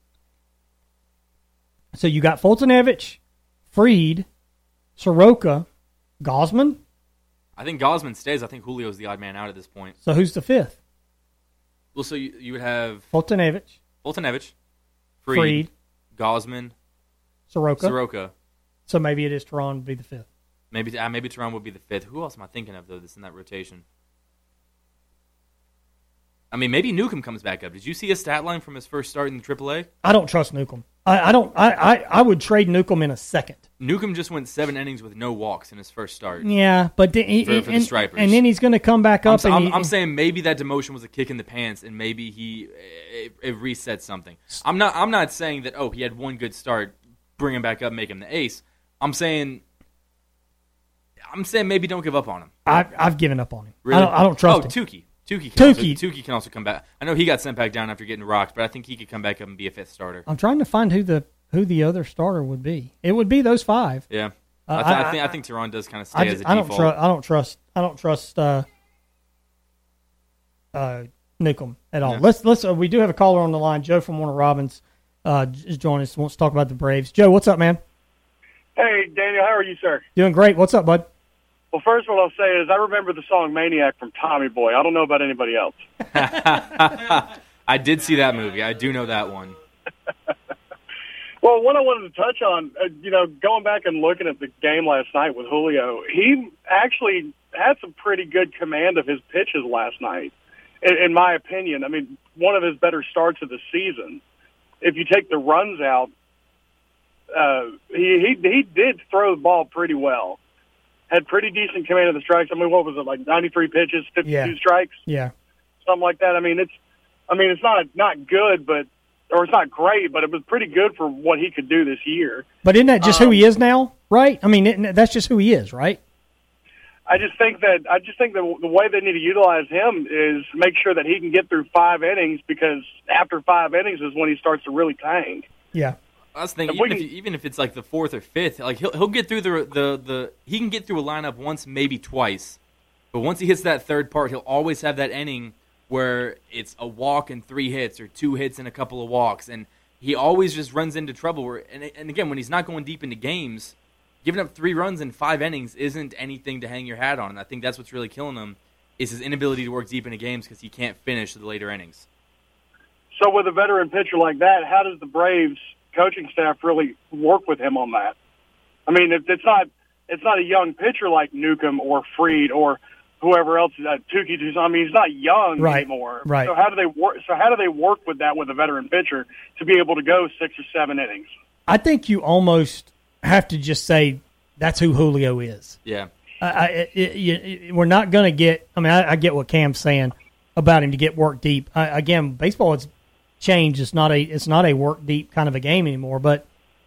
So you got Fultonevich, Fried, Soroka, Gosman. I think Gosman stays. I think Julio's the odd man out at this point. So who's the fifth? Well, so you, you would have Fultonevich, Fultonevich, Fried, Fried, Gosman, Soroka. Soroka. So maybe it is Teron to be the fifth. Maybe uh, maybe Teron would be the fifth. Who else am I thinking of though? That's in that rotation. I mean, maybe Newcomb comes back up. Did you see his stat line from his first start in the triple A? I don't trust Newcomb. I, I don't. I, I, I would trade Newcomb in a second. Newcomb just went seven innings with no walks in his first start. Yeah, but then he, For- for the and, Stripers. and then he's going to come back I'm, up. sa- and I'm, he- I'm saying maybe that demotion was a kick in the pants, and maybe he it, it reset something. I'm not. I'm not saying that. Oh, he had one good start, bring him back up, make him the ace. I'm saying. I'm saying maybe don't give up on him. I, I've given up on him. Really? I don't. I don't trust oh, him. Tukey. Tukey can, Tukey. Also, Tukey can also come back. I know he got sent back down after getting rocked, but I think he could come back up and be a fifth starter. I'm trying to find who the who the other starter would be. It would be those five. Yeah, Uh, I, th- I- I think I think Teron does kind of stay I, as just, a I don't default. trust. I don't trust. I don't trust. Uh, uh, Newcomb at all. No. Let's let's. Uh, we do have a caller on the line. Joe from Warner Robins uh, is joining us. Wants to talk about the Braves. Joe, what's up, man? Hey, Daniel, how are you, sir? Doing great. What's up, bud? Well, first what I'll say is I remember the song Maniac from Tommy Boy. I don't know about anybody else. I did see that movie. I do know that one. Well, what I wanted to touch on, uh, you know, going back and looking at the game last night with Julio, he actually had some pretty good command of his pitches last night, in, in my opinion. I mean, one of his better starts of the season. If you take the runs out, uh, he, he he did throw the ball pretty well. Had pretty decent command of the strikes. I mean, what was it, like ninety-three pitches, fifty-two Yeah. strikes? Yeah. Something like that. I mean, it's, I mean, it's not not good, but or it's not great, but it was pretty good for what he could do this year. But isn't that just Um, who he is now, right? I mean, it, that's just who he is, right? I just think that I just think that the way they need to utilize him is make sure that he can get through five innings, because after five innings is when he starts to really tank. Yeah. I was thinking, If we even if, can- you- even if it's like the fourth or fifth, like he'll he'll get through the the the he can get through a lineup once, maybe twice, but once he hits that third part, he'll always have that inning where it's a walk and three hits, or two hits and a couple of walks, and he always just runs into trouble. Where and and again, when he's not going deep into games, giving up three runs in five innings isn't anything to hang your hat on. And I think that's what's really killing him is his inability to work deep into games because he can't finish the later innings. So with a veteran pitcher like that, how does the Braves coaching staff really work with him on that? I mean, if it's not it's not a young pitcher like Newcomb or Fried or whoever else, uh, Tukey. I mean, he's not young Right, anymore. right. So how do they work? So how do they work with that with a veteran pitcher to be able to go six or seven innings? I think you almost have to just say that's who Julio is. Yeah. I, I, it, it, we're not going to get – I mean, I, I get what Cam's saying about him to get work deep. I, again, baseball has changed. It's not a it's not a work deep kind of a game anymore. But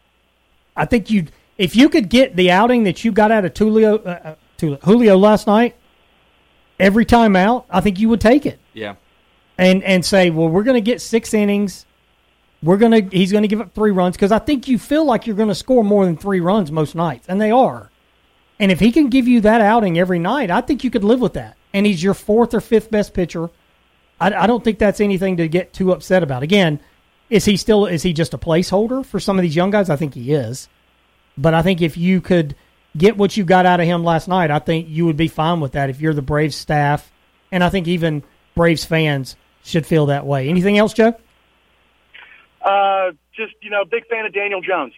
I think you if you could get the outing that you got out of Tulio, uh, Tulio, Julio last night, every time out, I think you would take it Yeah. and and say, well, we're going to get six innings. We're gonna he's going to give up three runs because I think you feel like you're going to score more than three runs most nights, and they are. And if he can give you that outing every night, I think you could live with that. And he's your fourth or fifth best pitcher. I, I don't think that's anything to get too upset about. Again, is he still is he just a placeholder for some of these young guys? I think he is. But I think if you could get what you got out of him last night, I think you would be fine with that if you're the Braves staff. And I think even Braves fans should feel that way. Anything else, Joe? Uh, just, you know, big fan of Daniel Jones.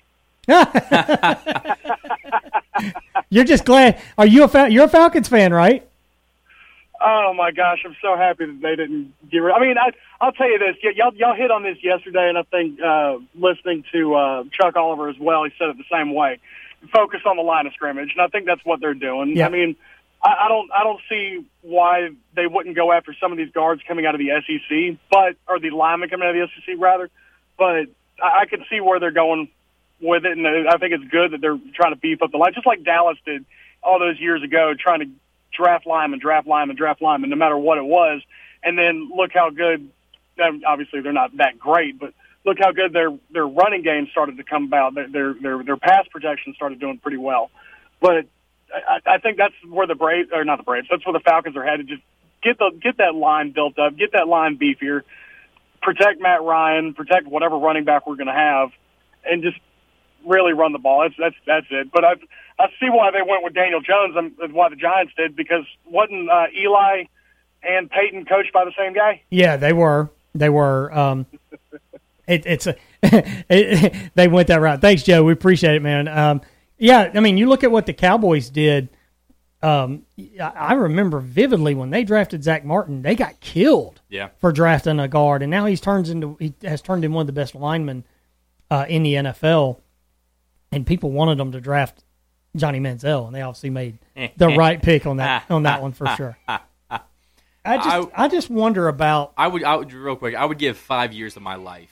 You're just glad. Are you a Fal- you're a Falcons fan, right? Oh my gosh, I'm so happy that they didn't get rid. I mean, I, I'll tell you this. Y- y'all, y'all hit on this yesterday, and I think uh, listening to uh, Chuck Oliver as well, he said it the same way. Focus on the line of scrimmage, and I think that's what they're doing. Yeah. I mean, I, I don't, I don't see why they wouldn't go after some of these guards coming out of the S E C, but or the linemen coming out of the S E C rather. But I, I can see where they're going with it, and I think it's good that they're trying to beef up the line, just like Dallas did all those years ago, trying to draft linemen, draft linemen, draft linemen, no matter what it was. And then look how good. Obviously, they're not that great, but look how good their their running game started to come about. Their their their, their pass protection started doing pretty well. But I, I think that's where the Braves, or not the Braves, that's where the Falcons are headed. Just get the get that line built up, get that line beefier, protect Matt Ryan, protect whatever running back we're going to have, and just really run the ball. That's that's that's it. But I I see why they went with Daniel Jones and why the Giants did, because wasn't uh, Eli and Peyton coached by the same guy? Yeah, they were. They were. Um, it, it's a. it, they went that route. Thanks, Joe. We appreciate it, man. Um, yeah, I mean, you look at what the Cowboys did. Um, I I remember vividly when they drafted Zach Martin, they got killed Yeah. for drafting a guard, and now he's turns into he has turned into one of the best linemen uh, in the N F L. And people wanted them to draft Johnny Manziel, and they obviously made the right pick on that on that one for sure. I just I, just wonder about I would, I would, real quick, I would give five years of my life.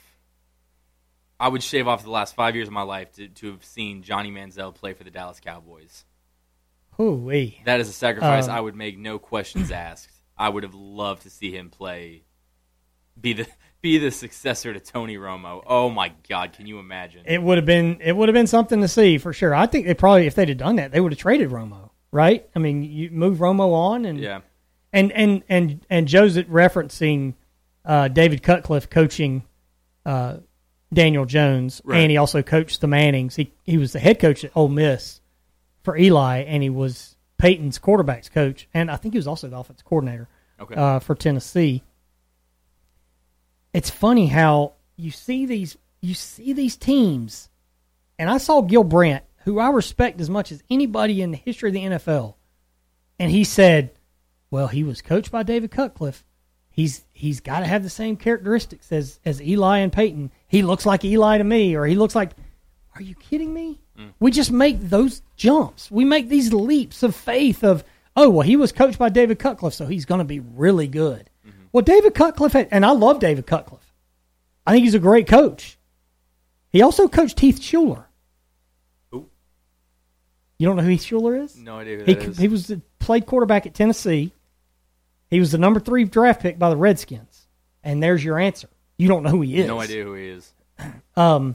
I would shave off the last five years of my life to, to have seen Johnny Manziel play for the Dallas Cowboys. Hoo-wee. That is a sacrifice Um, I would make, no questions asked. I would have loved to see him play, be the be the successor to Tony Romo. Oh my God, can you imagine? It would have been it would have been something to see for sure. I think they probably if they'd have done that, they would have traded Romo, right? I mean, you move Romo on, and Yeah. And and and and Joe's referencing uh, David Cutcliffe coaching uh, Daniel Jones, Right. and he also coached the Mannings. He he was the head coach at Ole Miss for Eli, and he was Peyton's quarterbacks coach, and I think he was also the offensive coordinator Okay. uh, for Tennessee. It's funny how you see these you see these teams, and I saw Gil Brandt, who I respect as much as anybody in the history of the N F L, and he said, well, he was coached by David Cutcliffe. He's he's got to have the same characteristics as, as Eli and Peyton. He looks like Eli to me, or he looks like, are you kidding me? Mm. We just make those jumps. We make these leaps of faith of, oh, well, he was coached by David Cutcliffe, so he's going to be really good. Mm-hmm. Well, David Cutcliffe, had, and I love David Cutcliffe. I think he's a great coach. He also coached Heath Schuler. Who? You don't know who Heath Schuler is? No idea who He, that is. he was the, played quarterback at Tennessee. He was the number three draft pick by the Redskins. And there's your answer. You don't know who he is. No idea who he is. Um,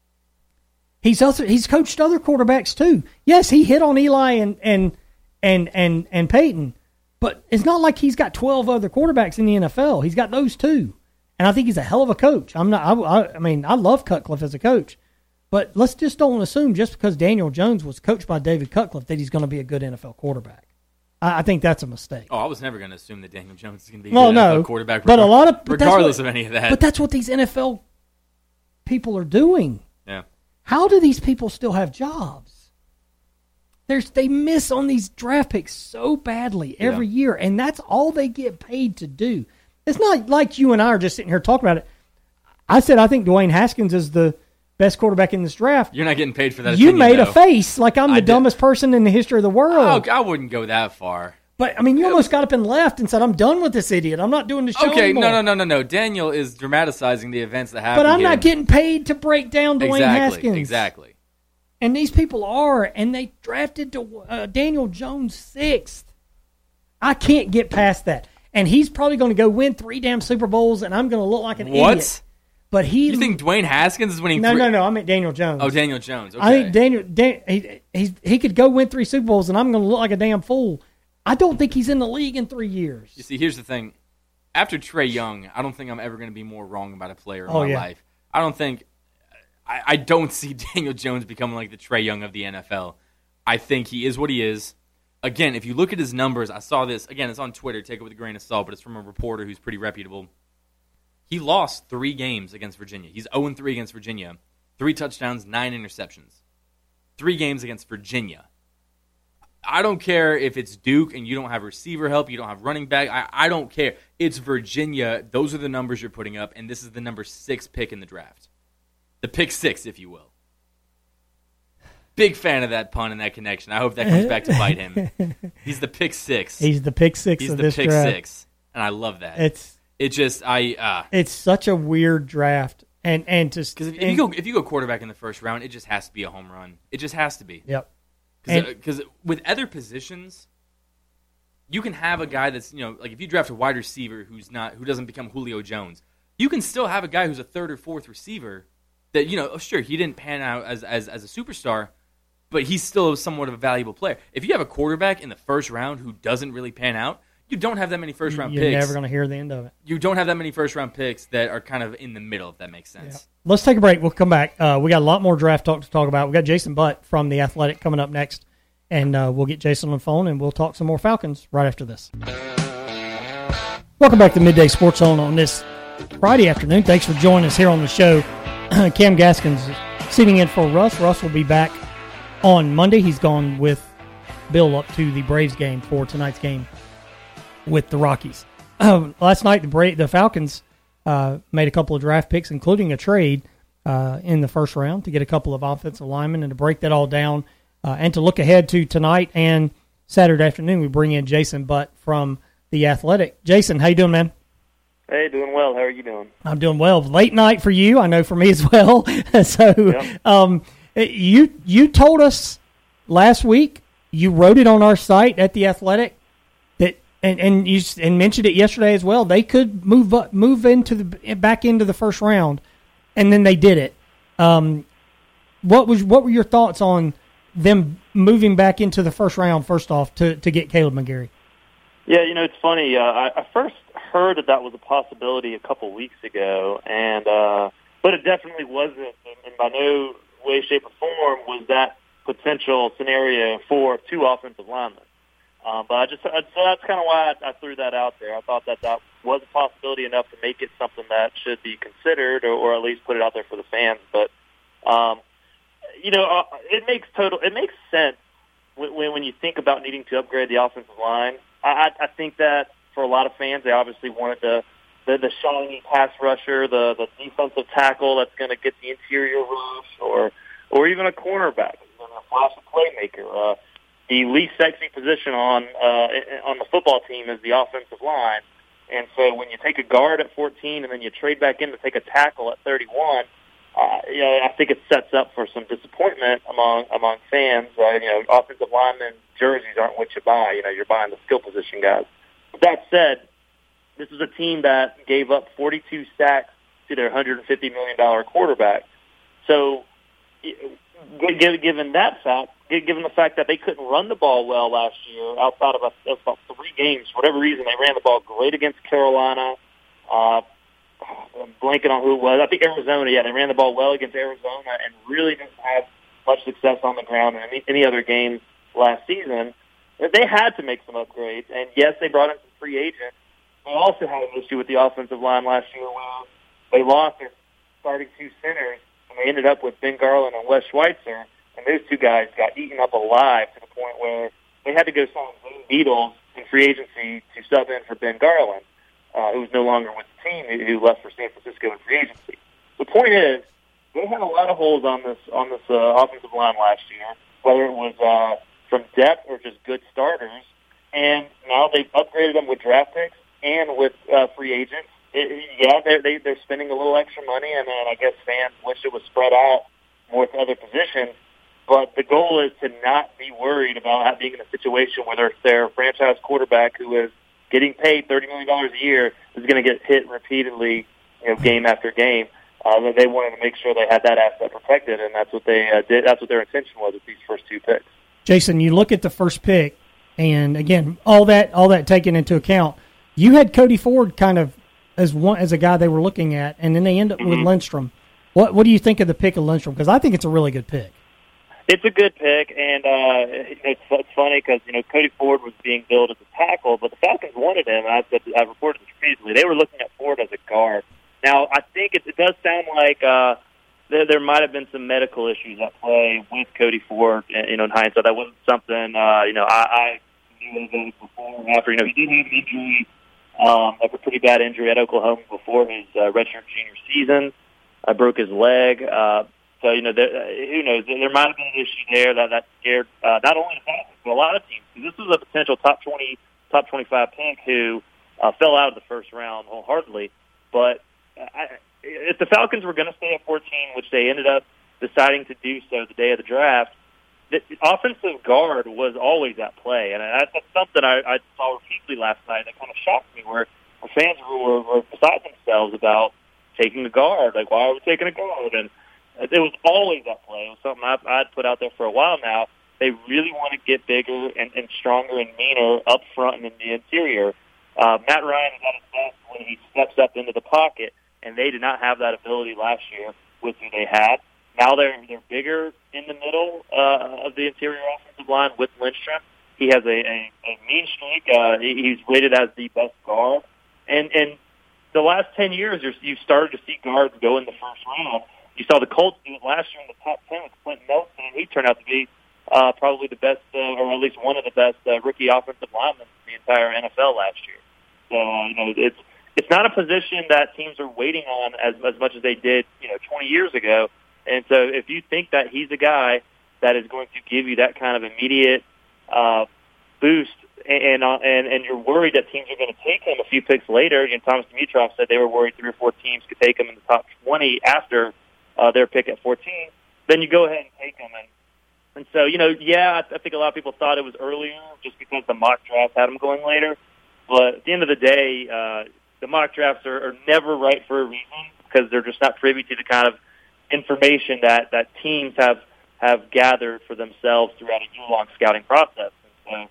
he's also he's coached other quarterbacks too. Yes, he hit on Eli and and and and and Peyton, but it's not like he's got twelve other quarterbacks in the N F L. He's got those two, and I think he's a hell of a coach. I'm not. I, I, I mean, I love Cutcliffe as a coach, but let's just don't assume just because Daniel Jones was coached by David Cutcliffe that he's going to be a good N F L quarterback. I, I think that's a mistake. Oh, I was never going to assume that Daniel Jones is going to be a Well, good no, N F L quarterback, but a lot of but that's regardless what- of any of that. But that's what these N F L people are doing. yeah. How do these people still have jobs? There's they miss on these draft picks so badly every Yeah. year, and that's all they get paid to do. It's not like you and I are just sitting here talking about it. I said I think Dwayne Haskins is the best quarterback in this draft. You're not getting paid for that You opinion, made though. a face like I'm the I did. dumbest person in the history of the world. Oh, I wouldn't go that far. But, I mean, you almost got up and left and said, I'm done with this idiot. I'm not doing the show Okay, anymore. no, no, no, no, no. Daniel is dramatizing the events that happened But I'm here. not getting paid to break down Dwayne exactly, Haskins. Exactly. And these people are, and they drafted to, uh, Daniel Jones sixth. I can't get past that. And he's probably going to go win three damn Super Bowls, and I'm going to look like an What? idiot. But he, You think Dwayne Haskins is winning no, three? no, no. I meant Daniel Jones. Oh, Daniel Jones. Okay. I think Daniel, Dan, he, he's, he could go win three Super Bowls, and I'm going to look like a damn fool. I don't think he's in the league in three years. You see, here's the thing. After Trey Young, I don't think I'm ever going to be more wrong about a player in Oh, my yeah. life. I don't think I, I don't see Daniel Jones becoming like the Trey Young of the N F L. I think he is what he is. Again, if you look at his numbers, I saw this. Again, it's on Twitter. Take it with a grain of salt, but it's from a reporter who's pretty reputable. He lost three games against Virginia. He's oh and three against Virginia. Three touchdowns, nine interceptions. Three games against Virginia. I don't care if it's Duke and you don't have receiver help, you don't have running back. I, I don't care. It's Virginia. Those are the numbers you're putting up, and this is the number six pick in the draft. The pick six, if you will. Big fan of that pun and that connection. I hope that comes back to bite him. He's the pick six. He's the pick six He's of the this pick draft. six, and I love that. It's It just I uh it's such a weird draft, and and just because if, if and- you go if you go quarterback in the first round, it just has to be a home run. It just has to be. yep. And- Because with other positions, you can have a guy that's, you know, like if you draft a wide receiver who's not who doesn't become Julio Jones, you can still have a guy who's a third or fourth receiver that, you know, oh, sure, he didn't pan out as, as as a superstar, but he's still somewhat of a valuable player. If you have a quarterback in the first round who doesn't really pan out, you don't have that many first round You're picks. never going to hear the end of it. You don't have that many first round picks that are kind of in the middle, if that makes sense. Let's take a break. We'll come back. Uh, we got a lot more draft talk to talk about. We got Jason Butt from The Athletic coming up next, and uh, we'll get Jason on the phone, and we'll talk some more Falcons right after this. Welcome back to Midday Sports Zone on this Friday afternoon. Thanks for joining us here on the show. Cam Gaskins sitting in for Russ. Russ will be back on Monday. He's gone with Bill up to the Braves game for tonight's game with the Rockies. Uh, last night, the Bra- the Falcons uh, made a couple of draft picks, including a trade uh, in the first round to get a couple of offensive linemen. And to break that all down uh, and to look ahead to tonight and Saturday afternoon, we bring in Jason Butt from The Athletic. Jason, how you doing, man? Hey, doing well. How are you doing? I'm doing well. Late night for you, I know for me as well. so Yep. um, you you told us last week, you wrote it on our site at The Athletic, that and, and you and mentioned it yesterday as well. They could move up, move into the back into the first round, and then they did it. Um, what was what were your thoughts on them moving back into the first round? First off, to to get Caleb McGarry. Yeah, you know, it's funny. Uh, I, I first heard that that was a possibility a couple weeks ago, and uh, but it definitely wasn't, and, and by no way, shape, or form was that potential scenario for two offensive linemen. Um, but I just so that's kind of why I, I threw that out there. I thought that that was a possibility enough to make it something that should be considered, or, or at least put it out there for the fans. But um, you know, uh, it makes total it makes sense when when you think about needing to upgrade the offensive line. I, I think that for a lot of fans, they obviously wanted the the, the shiny pass rusher, the the defensive tackle that's going to get the interior rush, or or even a cornerback, a flashy playmaker. Uh, the least sexy position on uh, on the football team is the offensive line, and so when you take a guard at fourteen and then you trade back in to take a tackle at thirty-one, uh, you know, I think it sets up for some disappointment among among fans. Uh, you know, offensive linemen jerseys aren't what you buy. You know, you're buying the skill position guys. With that said, this is a team that gave up forty-two sacks to their one hundred fifty million dollars quarterback. So, given that fact, given the fact that they couldn't run the ball well last year, outside of about three games, for whatever reason, they ran the ball great against Carolina. Uh, I'm blanking on who it was. I think Arizona, yeah, they ran the ball well against Arizona and really didn't have much success on the ground in any, any other game last season. They had to make some upgrades, and yes, they brought in some free agents. They also had an issue with the offensive line last year where they lost their starting two centers, and they ended up with Ben Garland and Wes Schweitzer, and those two guys got eaten up alive to the point where they had to go sign Zane Beadles in free agency to sub in for Ben Garland, uh, who was no longer with the team, who left for San Francisco in free agency. The point is, they had a lot of holes on this on this uh, offensive line last year, whether it was uh, from depth or just good starters, and now they've upgraded them with draft picks and with uh, free agents. It, yeah, they're, they, they're spending a little extra money, and then I guess fans wish it was spread out more to other positions. But the goal is to not be worried about being in a situation where their, their franchise quarterback, who is getting paid thirty million dollars a year, is going to get hit repeatedly, you know, game after game. Uh, they wanted to make sure they had that asset protected, and that's what they uh, did. That's what their intention was with these first two picks. Jason, you look at the first pick, and again, all that all that taken into account, you had Cody Ford kind of as one as a guy they were looking at, and then they end up mm-hmm. with Lindstrom. What what do you think of the pick of Lindstrom? Because I think it's a really good pick. It's a good pick, and uh, it's, it's funny because you know Cody Ford was being billed as a tackle, but the Falcons wanted him. And I said I reported this previously. They were looking at Ford as a guard. Now I think it, it does sound like. Uh, There, there might have been some medical issues at play with Cody Ford. You know, in hindsight, that wasn't something. Uh, you know, I, I knew of before and after. You know, he did have an injury, um, a pretty bad injury at Oklahoma before his uh, redshirt junior season. I broke his leg. Uh, so you know, there, uh, who knows? There might have been an issue there that that scared uh, not only the Falcons but a lot of teams. This was a potential top twenty, top twenty-five pick who uh, fell out of the first round wholeheartedly, but. I, If the Falcons were going to stay at fourteen, which they ended up deciding to do so the day of the draft, the offensive guard was always at play. And that's something I, I saw repeatedly last night that kind of shocked me, where the fans were, were beside themselves about taking a guard. Like, why are we taking a guard? And it was always at play. It was something I've, I'd put out there for a while now. They really want to get bigger and, and stronger and meaner up front and in the interior. Uh, Matt Ryan is at his best when he steps up into the pocket, and they did not have that ability last year with who they had. Now they're they're bigger in the middle uh, of the interior offensive line with Lindstrom. He has a, a, a mean streak. Uh, he's rated as the best guard. And and the last ten years, you're, you've started to see guards go in the first round. You saw the Colts do it last year in the top ten with Quentin Nelson, and he turned out to be uh, probably the best, uh, or at least one of the best uh, rookie offensive linemen in the entire N F L last year. So, uh, you know, it's It's not a position that teams are waiting on as as much as they did, you know, twenty years ago. And so, if you think that he's a guy that is going to give you that kind of immediate uh, boost, and uh, and and you're worried that teams are going to take him a few picks later, and Thomas Dimitroff said they were worried three or four teams could take him in the top twenty after uh, their pick at fourteen. Then you go ahead and take him, and and so you know, yeah, I think a lot of people thought it was earlier just because the mock draft had him going later. But at the end of the day. Uh, The mock drafts are, are never right for a reason because they're just not privy to the kind of information that, that teams have have gathered for themselves throughout a year-long scouting process. And so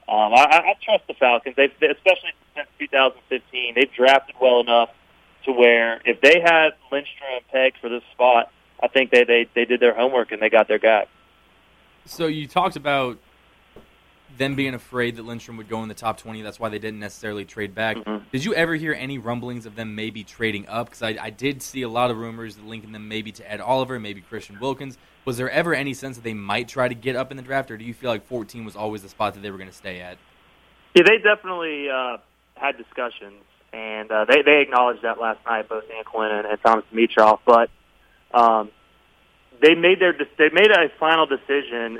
Um, I, I trust the Falcons, they've, they, especially since two thousand fifteen. They've drafted well enough to where if they had Lindstrom pegged for this spot, I think they, they, they did their homework and they got their guy. So you talked about them being afraid that Lindstrom would go in the top twenty. That's why they didn't necessarily trade back. Mm-hmm. Did you ever hear any rumblings of them maybe trading up? Because I, I did see a lot of rumors linking them maybe to Ed Oliver, maybe Christian Wilkins. Was there ever any sense that they might try to get up in the draft, or do you feel like fourteen was always the spot that they were going to stay at? Yeah, they definitely uh, had discussions, and uh, they, they acknowledged that last night, both Dan Quinn and, and Thomas Dimitroff. But um, they made their they made a final decision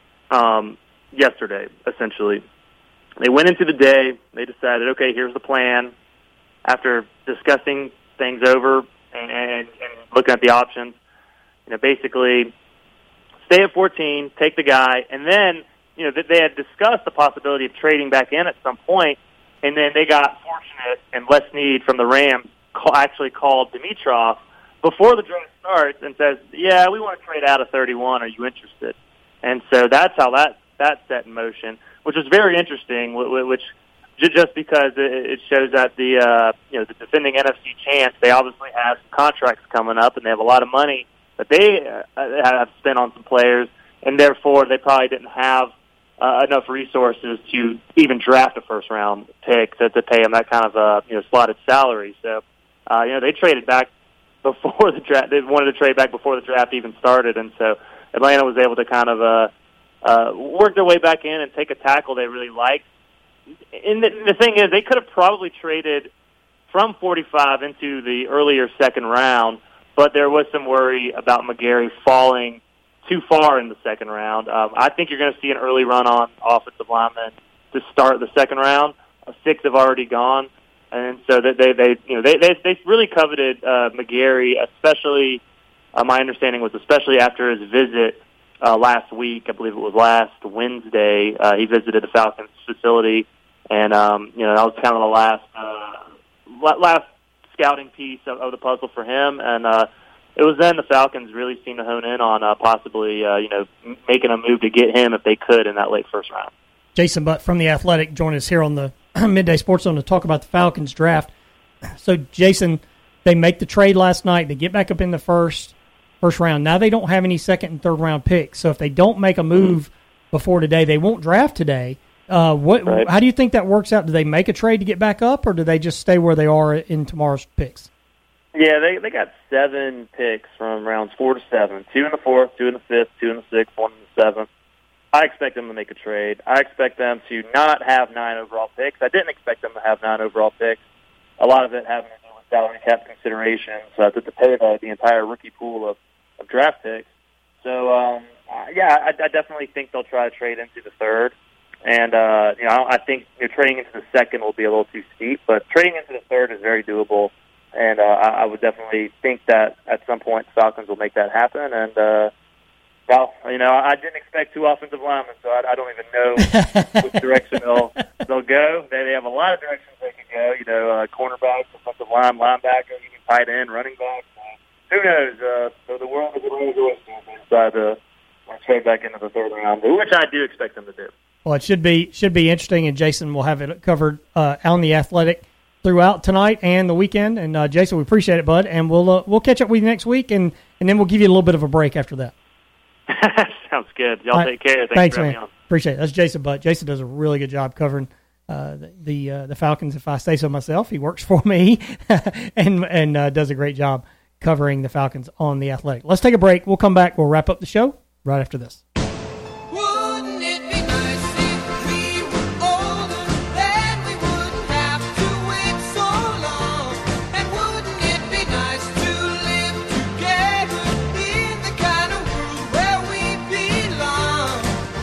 um, yesterday. Essentially, they went into the day. They decided, okay, here's the plan. After discussing things over and, and, and looking at the options, you know, basically stay at fourteen, take the guy, and then you know they had discussed the possibility of trading back in at some point, and then they got fortunate and Les Snead from the Rams call, actually called Dimitroff before the draft starts and says, "Yeah, we want to trade out of thirty-one. Are you interested?" And so that's how that that set in motion, which was very interesting. Which just because it shows that the uh, you know the defending N F C champs, they obviously have some contracts coming up and they have a lot of money that they uh, have spent on some players, and therefore they probably didn't have uh, enough resources to even draft a first-round pick to, to pay them that kind of uh, you know slotted salary. So, uh, you know, they traded back before the draft. They wanted to trade back before the draft even started, and so Atlanta was able to kind of uh, uh, work their way back in and take a tackle they really liked. And the, the thing is, they could have probably traded from forty-five into the earlier second round, but there was some worry about McGarry falling too far in the second round. Um, I think you're going to see an early run on offensive linemen to start the second round. Uh, six have already gone, and so they they, they you know they they, they really coveted uh, McGarry, especially. Uh, my understanding was especially after his visit uh, last week. I believe it was last Wednesday. Uh, he visited the Falcons facility, and um, you know that was kind of the last uh, last. scouting piece of, of the puzzle for him, and uh, it was then the Falcons really seemed to hone in on uh, possibly, uh, you know, m- making a move to get him if they could in that late first round. Jason Butt from The Athletic joined us here on the Midday Sports Zone to talk about the Falcons draft. So, Jason, they make the trade last night. They get back up in the first first round. Now they don't have any second and third round picks. So if they don't make a move mm-hmm. before today, they won't draft today. Uh, what? Right. How do you think that works out? Do they make a trade to get back up, or do they just stay where they are in tomorrow's picks? Yeah, they they got seven picks from rounds four to seven. Two in the fourth, two in the fifth, two in the sixth, one in the seventh. I expect them to make a trade. I expect them to not have nine overall picks. I didn't expect them to have nine overall picks. A lot of it having to do with salary cap considerations, uh, to, to pay the, the entire rookie pool of, of draft picks. So, um, uh, yeah, I, I definitely think they'll try to trade into the third. And, uh, you know, I think you know, trading into the second will be a little too steep, but trading into the third is very doable. And uh, I, I would definitely think that at some point the Falcons will make that happen. And, uh, well, you know, I didn't expect two offensive linemen, so I, I don't even know which direction they'll they'll go. They, they have a lot of directions they can go, you know, uh, cornerback, defensive line, linebacker, even tight end, running back. Uh, who knows? Uh, so the world is a little oyster if they decide to trade back into the third round, which I do expect them to do. Well, it should be should be interesting, and Jason will have it covered uh, on The Athletic throughout tonight and the weekend. And uh, Jason, we appreciate it, bud, and we'll uh, we'll catch up with you next week, and, and then we'll give you a little bit of a break after that. Sounds good. Y'all right. take care. Thanks, Thanks for having man. me on. Appreciate it. That's Jason Butt. Jason does a really good job covering uh, the the, uh, the Falcons. If I say so myself, he works for me and and uh, does a great job covering the Falcons on The Athletic. Let's take a break. We'll come back. We'll wrap up the show right after this. Wouldn't it be nice if we were older, then we wouldn't have to wait so long? And wouldn't it be nice to live together in the kind of world where we belong?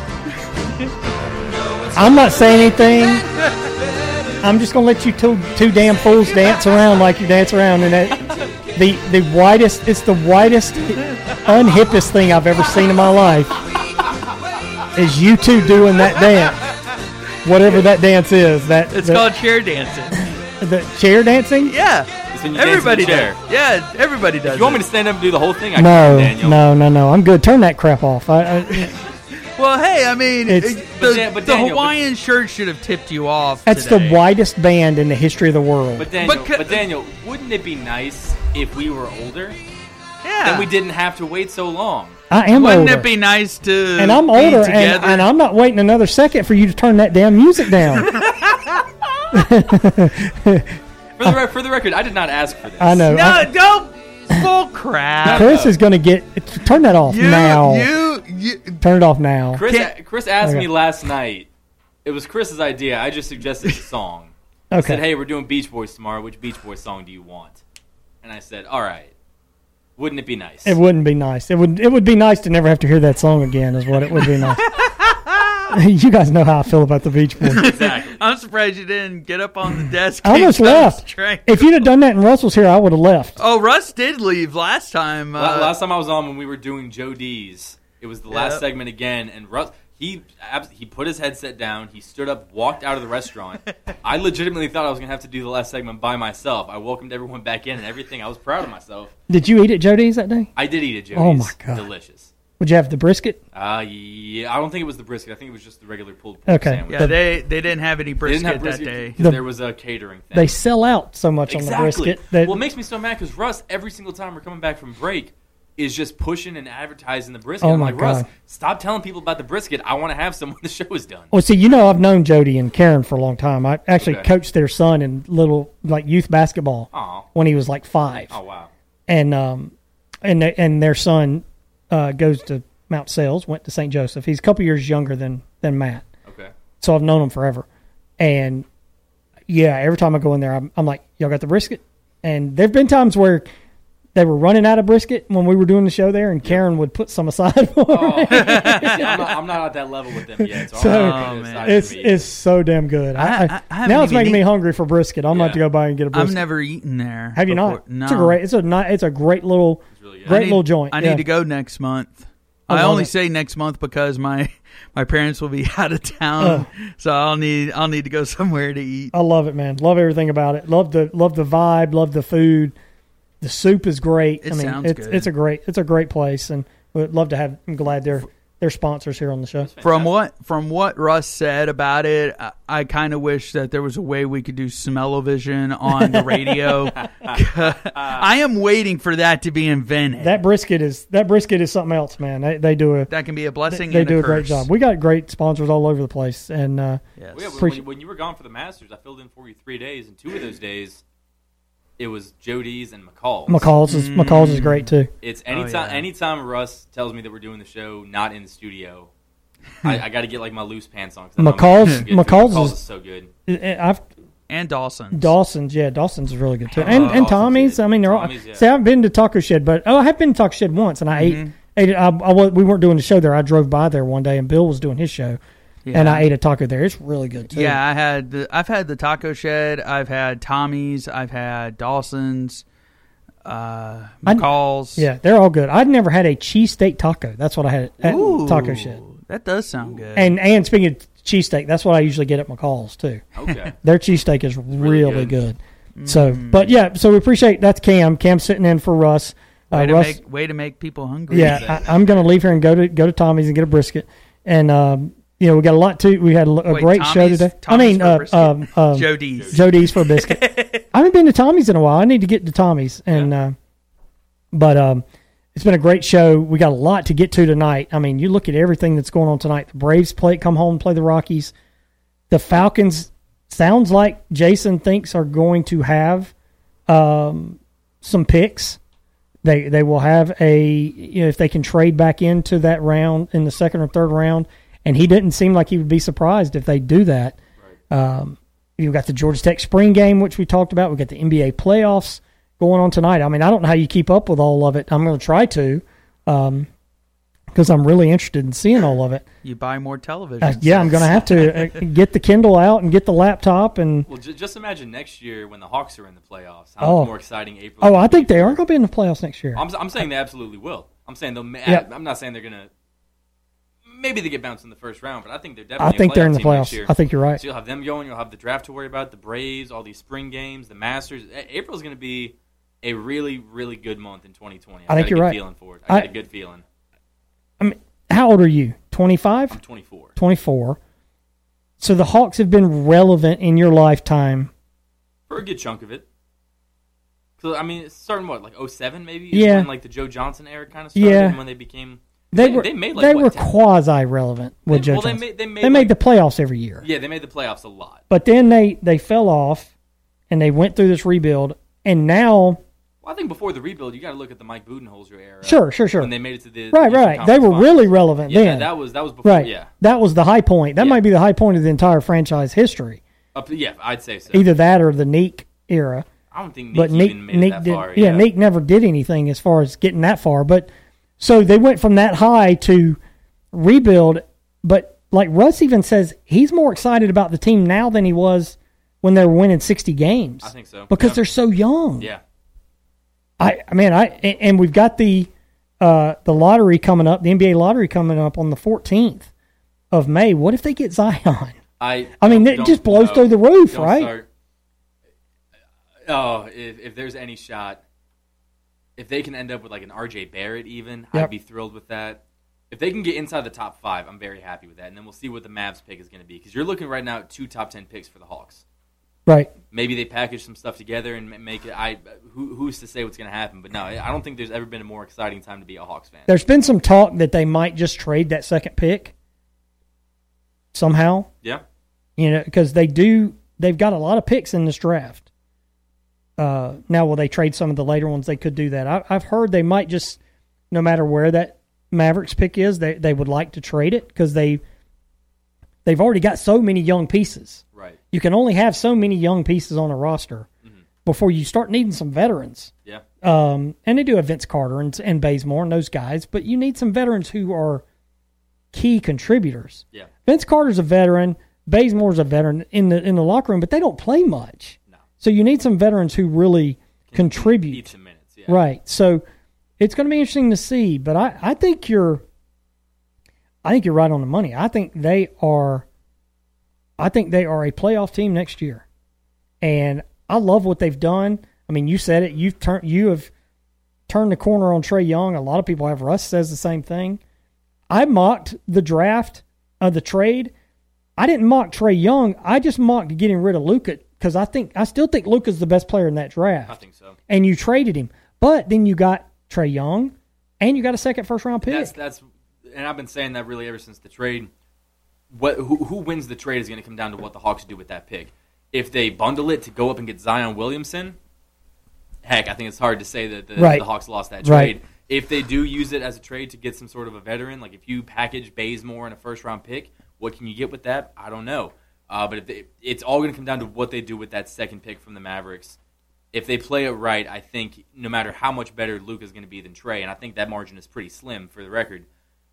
No, I'm not saying anything. I'm just going to let you two, two damn fools dance around like you dance around. And that, the, the whitest, it's the whitest, unhippest thing I've ever seen in my life is you two doing that dance. Whatever that dance is. That It's the, called chair dancing. The chair dancing? Yeah. when you Everybody dance in the chair. does. Yeah, everybody does. If you want it. me to stand up and do the whole thing, I No, can, Daniel. no, no, no. I'm good. Turn that crap off. I, I, Well, hey, I mean, It's- it- But the, Dan- but the Daniel, Hawaiian shirt should have tipped you off. That's today. the widest band in the history of the world. But Daniel, But but, ca- Daniel, wouldn't it be nice if we were older? Yeah. Then we didn't have to wait so long. I am Wouldn't older. it be nice to and I'm be older, and, together? and I'm not waiting another second for you to turn that damn music down. For the, re- for the record, I did not ask for this. I know. no, I- don't. Full crap. Chris is going to get turn that off You, now. you, you. Turn it off now. Chris, Can't- Chris asked Okay. me last night. It was Chris's idea. I just suggested a song. I Okay. said, hey, we're doing Beach Boys tomorrow. Which Beach Boys song do you want? And I said, all right. Wouldn't it be nice? It wouldn't be nice. It would. It would be nice to never have to hear that song again. Is what it would be nice. You guys know how I feel about the Beach Boys. Exactly. I'm surprised you didn't get up on the desk. I almost keep those left. straight. If you'd have done that and Russ was here, I would have left. Oh, Russ did leave last time. Uh, La- last time I was on when we were doing Joe D's, it was the last Yep. segment again, and Russ he abs- he put his headset down, he stood up, walked out of the restaurant. I legitimately thought I was gonna have to do the last segment by myself. I welcomed everyone back in and everything. I was proud of myself. Did you eat at Jody's that day? I did eat at Joe Oh, D's. my God. Delicious. Would you have the brisket? Uh, yeah, I don't think it was the brisket. I think it was just the regular pulled pork Okay. sandwich. yeah, they they didn't have any They brisket, didn't have brisket that day. because The- there was a catering thing. They sell out so much exactly. on the brisket that well, it makes me so mad because Russ, every single time we're coming back from break, is just pushing and advertising the brisket. Oh, I'm my like, Russ, God. stop telling people about the brisket. I want to have some when the show is done. Well, see, you know, I've known Jody and Karen for a long time. I actually Okay. coached their son in little like youth basketball Aw. when he was like five, Oh, wow. and um, and they- and their son uh, goes to Mount Sales, went to Saint Joseph. He's a couple years younger than than Matt, Okay. so I've known him forever. And yeah, every time I go in there, I'm, I'm like, y'all got the brisket? And there've been times where they were running out of brisket when we were doing the show there, and Karen would put some aside for Oh, me. see, I'm, not, I'm not at that level with them yet. So, So, I'm not man. man. It's it's so damn good. I, I- I, I- I haven't now it's even making me eat- hungry for brisket. I'm about Yeah. to go by and get a brisket. I've never eaten there. Have you before. not? No. It's a great. It's a ni- It's a great little, really good. great I need, little joint. I yeah. need to go next month. I I, love only it. say next month because my my parents will be out of town, so I'll need I'll need to go somewhere to eat. I love it, man. Love everything about it. Love the love the vibe. Love the food. The soup is great. It I mean, sounds it's good. it's a great it's a great place, and we'd love to have. I'm glad they're they're sponsors here on the show. From what from what Russ said about it, I, I kind of wish that there was a way we could do smell-o-vision on the radio. I am waiting for that to be invented. That brisket is that brisket is something else, man. They they do a that can be a blessing. they and do a, a great curse. job. We got great sponsors all over the place, and uh, Yes. Well, yeah, when, Appreciate- when you were gone for the Masters, I filled in for you three days, and two of those days, it was Jody's and McCall's. McCall's is McCall's is great too. It's anytime. Oh, yeah. Anytime Russ tells me that we're doing the show not in the studio, I, I got to get like my loose pants on. 'cause I know I'm McCall's- gonna get through. McCall's McCall's is- is so good. I've And Dawson. Dawson's, yeah, Dawson's is really good too, Oh, and and Dawson's Tommy's. good. I mean, they're all. Tommy's, yeah. See, I haven't been to Taco Shed, but oh, I have been to Taco Shed once, and I Mm-hmm. ate. ate it, I, I, wa- we weren't doing the show there. I drove by there one day, and Bill was doing his show, and I ate a taco there. It's really good too. Yeah, I had the, I've had the Taco Shed. I've had Tommy's. I've had Dawson's. Uh, I- McCall's. yeah, they're all good. I'd never had a cheesesteak taco. That's what I had at Ooh, Taco Shed. That does sound good. And and speaking of cheesesteak, that's what I usually get at McCall's too. Okay. Their cheesesteak is really, good. good. So, but yeah, so we appreciate that's Cam. Cam sitting in for Russ. Uh, way, to Russ, make, way to make people hungry. yeah, I, I'm going to leave here and go to go to Tommy's and get a brisket. And um, you know, we got a lot to. We had a, a Wait, great show Tommy's- today. Tommy's I mean, for uh, brisket? um, um, Joe D's. Joe D's for a biscuit. I haven't been to Tommy's in a while. I need to get to Tommy's. And uh, but um, it's been a great show. We got a lot to get to tonight. I mean, you look at everything that's going on tonight. The Braves play, come home, and play the Rockies. The Falcons sounds like Jason thinks are going to have um, some picks. They they will have a you know if they can trade back into that round in the second or third round, and he didn't seem like he would be surprised if they do that. Um, you've got the Georgia Tech spring game, which we talked about. We've got the N B A playoffs going on tonight. I mean, I don't know how you keep up with all of it. I'm going to try to um, because I'm really interested in seeing all of it. You buy more television. Uh, yeah, I'm going to have to uh, get the Kindle out and get the laptop. And Well, j- just imagine next year when the Hawks are in the playoffs. How Oh. much more exciting April? oh, is I gonna think be they for- are going to be in the playoffs next year. I'm, s- I'm saying they absolutely will. I'm saying they'll. Ma- Yeah. I'm not saying they're gonna. Maybe they get bounced in the first round, but I think they're I definitely. think a they're in the playoff team next playoffs. year. I think you're right. So you'll have them going. You'll have the draft to worry about. The Braves, all these spring games, the Masters. A- April's going to be a really, really good month in twenty twenty. I think got a you're good right. Feeling for it. I got I- a good feeling. I mean, how old are you? twenty-five? I'm twenty-four. twenty-four. So the Hawks have been relevant in your lifetime. For a good chunk of it. So I mean, it's starting what, like oh seven maybe? Yeah. When, like the Joe Johnson era kind of started, Yeah. and when they became... They, They, were they made like they what, were ten quasi-relevant with They- Joe well, they Johnson. made- they made, They made like- the playoffs every year. Yeah, they made the playoffs a lot. But then they, they fell off, and they went through this rebuild, and now... Well, I think before the rebuild, you got to look at the Mike Budenholzer era. Sure, sure, sure. When they made it to the Right, Eastern right. They Conference were Finals. really relevant Yeah, then. that was that was before. Right. Yeah, That was the high point. That Yeah. might be the high point of the entire franchise history. Up, yeah, I'd say so. Either that or the Neek era. I don't think Nick But Neek, even made Neek it that did, far. yeah, Neek never did anything as far as getting that far. But so they went from that high to rebuild. But like Russ even says, he's more excited about the team now than he was when they were winning sixty games. I think so. Because Yeah. they're so young. Yeah. I, I mean, I and and we've got the uh, the lottery coming up, the N B A lottery coming up on the fourteenth of May. What if they get Zion? I. I mean, don't- it don't- just blows no, through the roof, don't right? start- Oh, if if there's any shot, if they can end up with like an R J Barrett, even Yep. I'd be thrilled with that. If they can get inside the top five, I'm very happy with that. And then we'll see what the Mavs pick is going to be, because you're looking right now at two top ten picks for the Hawks. Right. Maybe they package some stuff together and ma- make it. I who, who's to say what's going to happen? But no, I don't think there's ever been a more exciting time to be a Hawks fan. There's been some talk that they might just trade that second pick somehow. Yeah, You know, because they do. They've got a lot of picks in this draft. Uh, now, will they trade some of the later ones? They could do that. I, I've heard they might just, no matter where that Mavericks pick is, they they would like to trade it because they they've already got so many young pieces. right. You can only have so many young pieces on a roster Mm-hmm. before you start needing some veterans. Yeah, Um, and they do have Vince Carter and, and Bazemore and those guys, but you need some veterans who are key contributors. yeah. Vince Carter's a veteran. Bazemore's a veteran in the in the locker room, but they don't play much. No. So you need some veterans who really Can contribute. Eat some minutes. Yeah. Right. So it's going to be interesting to see. But I, I think you're I think you're right on the money. I think they are I think they are a playoff team next year. And I love what they've done. I mean, you said it. You've turned you have turned the corner on Trae Young. A lot of people have. Russ says the same thing. I mocked the draft of the trade. I didn't mock Trae Young. I just mocked getting rid of Luka because I think I still think Luka's the best player in that draft. I think so. And you traded him, but then you got Trae Young, and you got a second first round pick. That's that's, and I've been saying that really ever since the trade. What who, who wins the trade is going to come down to what the Hawks do with that pick. If they bundle it to go up and get Zion Williamson, heck, I think it's hard to say that the, Right. the Hawks lost that Right. trade. If they do use it as a trade to get some sort of a veteran, like if you package Bazemore and a first round pick, what can you get with that? I don't know. Uh, but if they, it's all going to come down to what they do with that second pick from the Mavericks. If they play it right, I think no matter how much better Luka's going to be than Trae, and I think that margin is pretty slim for the record,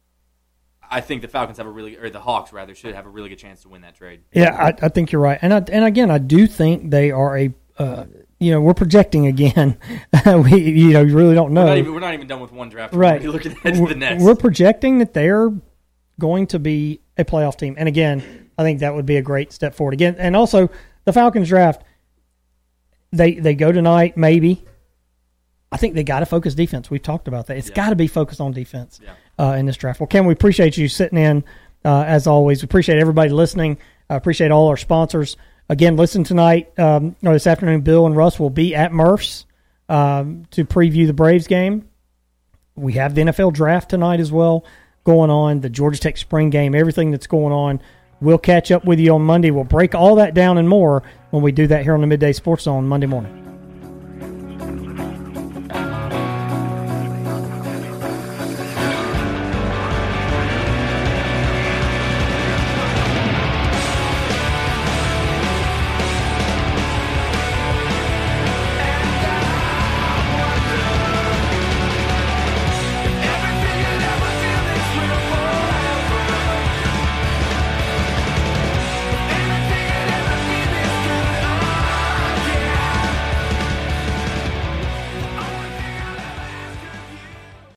I think the Falcons have a really, or the Hawks rather, should have a really good chance to win that trade. Yeah, I, I think you're right, and I, and again, I do think they are a. Uh, you know, we're projecting again. we, you know, you really don't know. We're not even, we're not even done with one draft. Right. We're looking at the next. We're projecting that they're going to be a playoff team, and again, I think that would be a great step forward. Again, and also the Falcons draft. They they go tonight, maybe. I think they got to focus defense. We've talked about that. It's Yeah. got to be focused on defense Yeah. uh, in this draft. Well, Ken, we appreciate you sitting in uh, as always. We appreciate everybody listening. I appreciate all our sponsors. Again, listen tonight um, or this afternoon. Bill and Russ will be at Murph's um, to preview the Braves game. We have the N F L draft tonight as well going on. The Georgia Tech spring game, everything that's going on. We'll catch up with you on Monday. We'll break all that down and more when we do that here on the Midday Sports Zone Monday morning.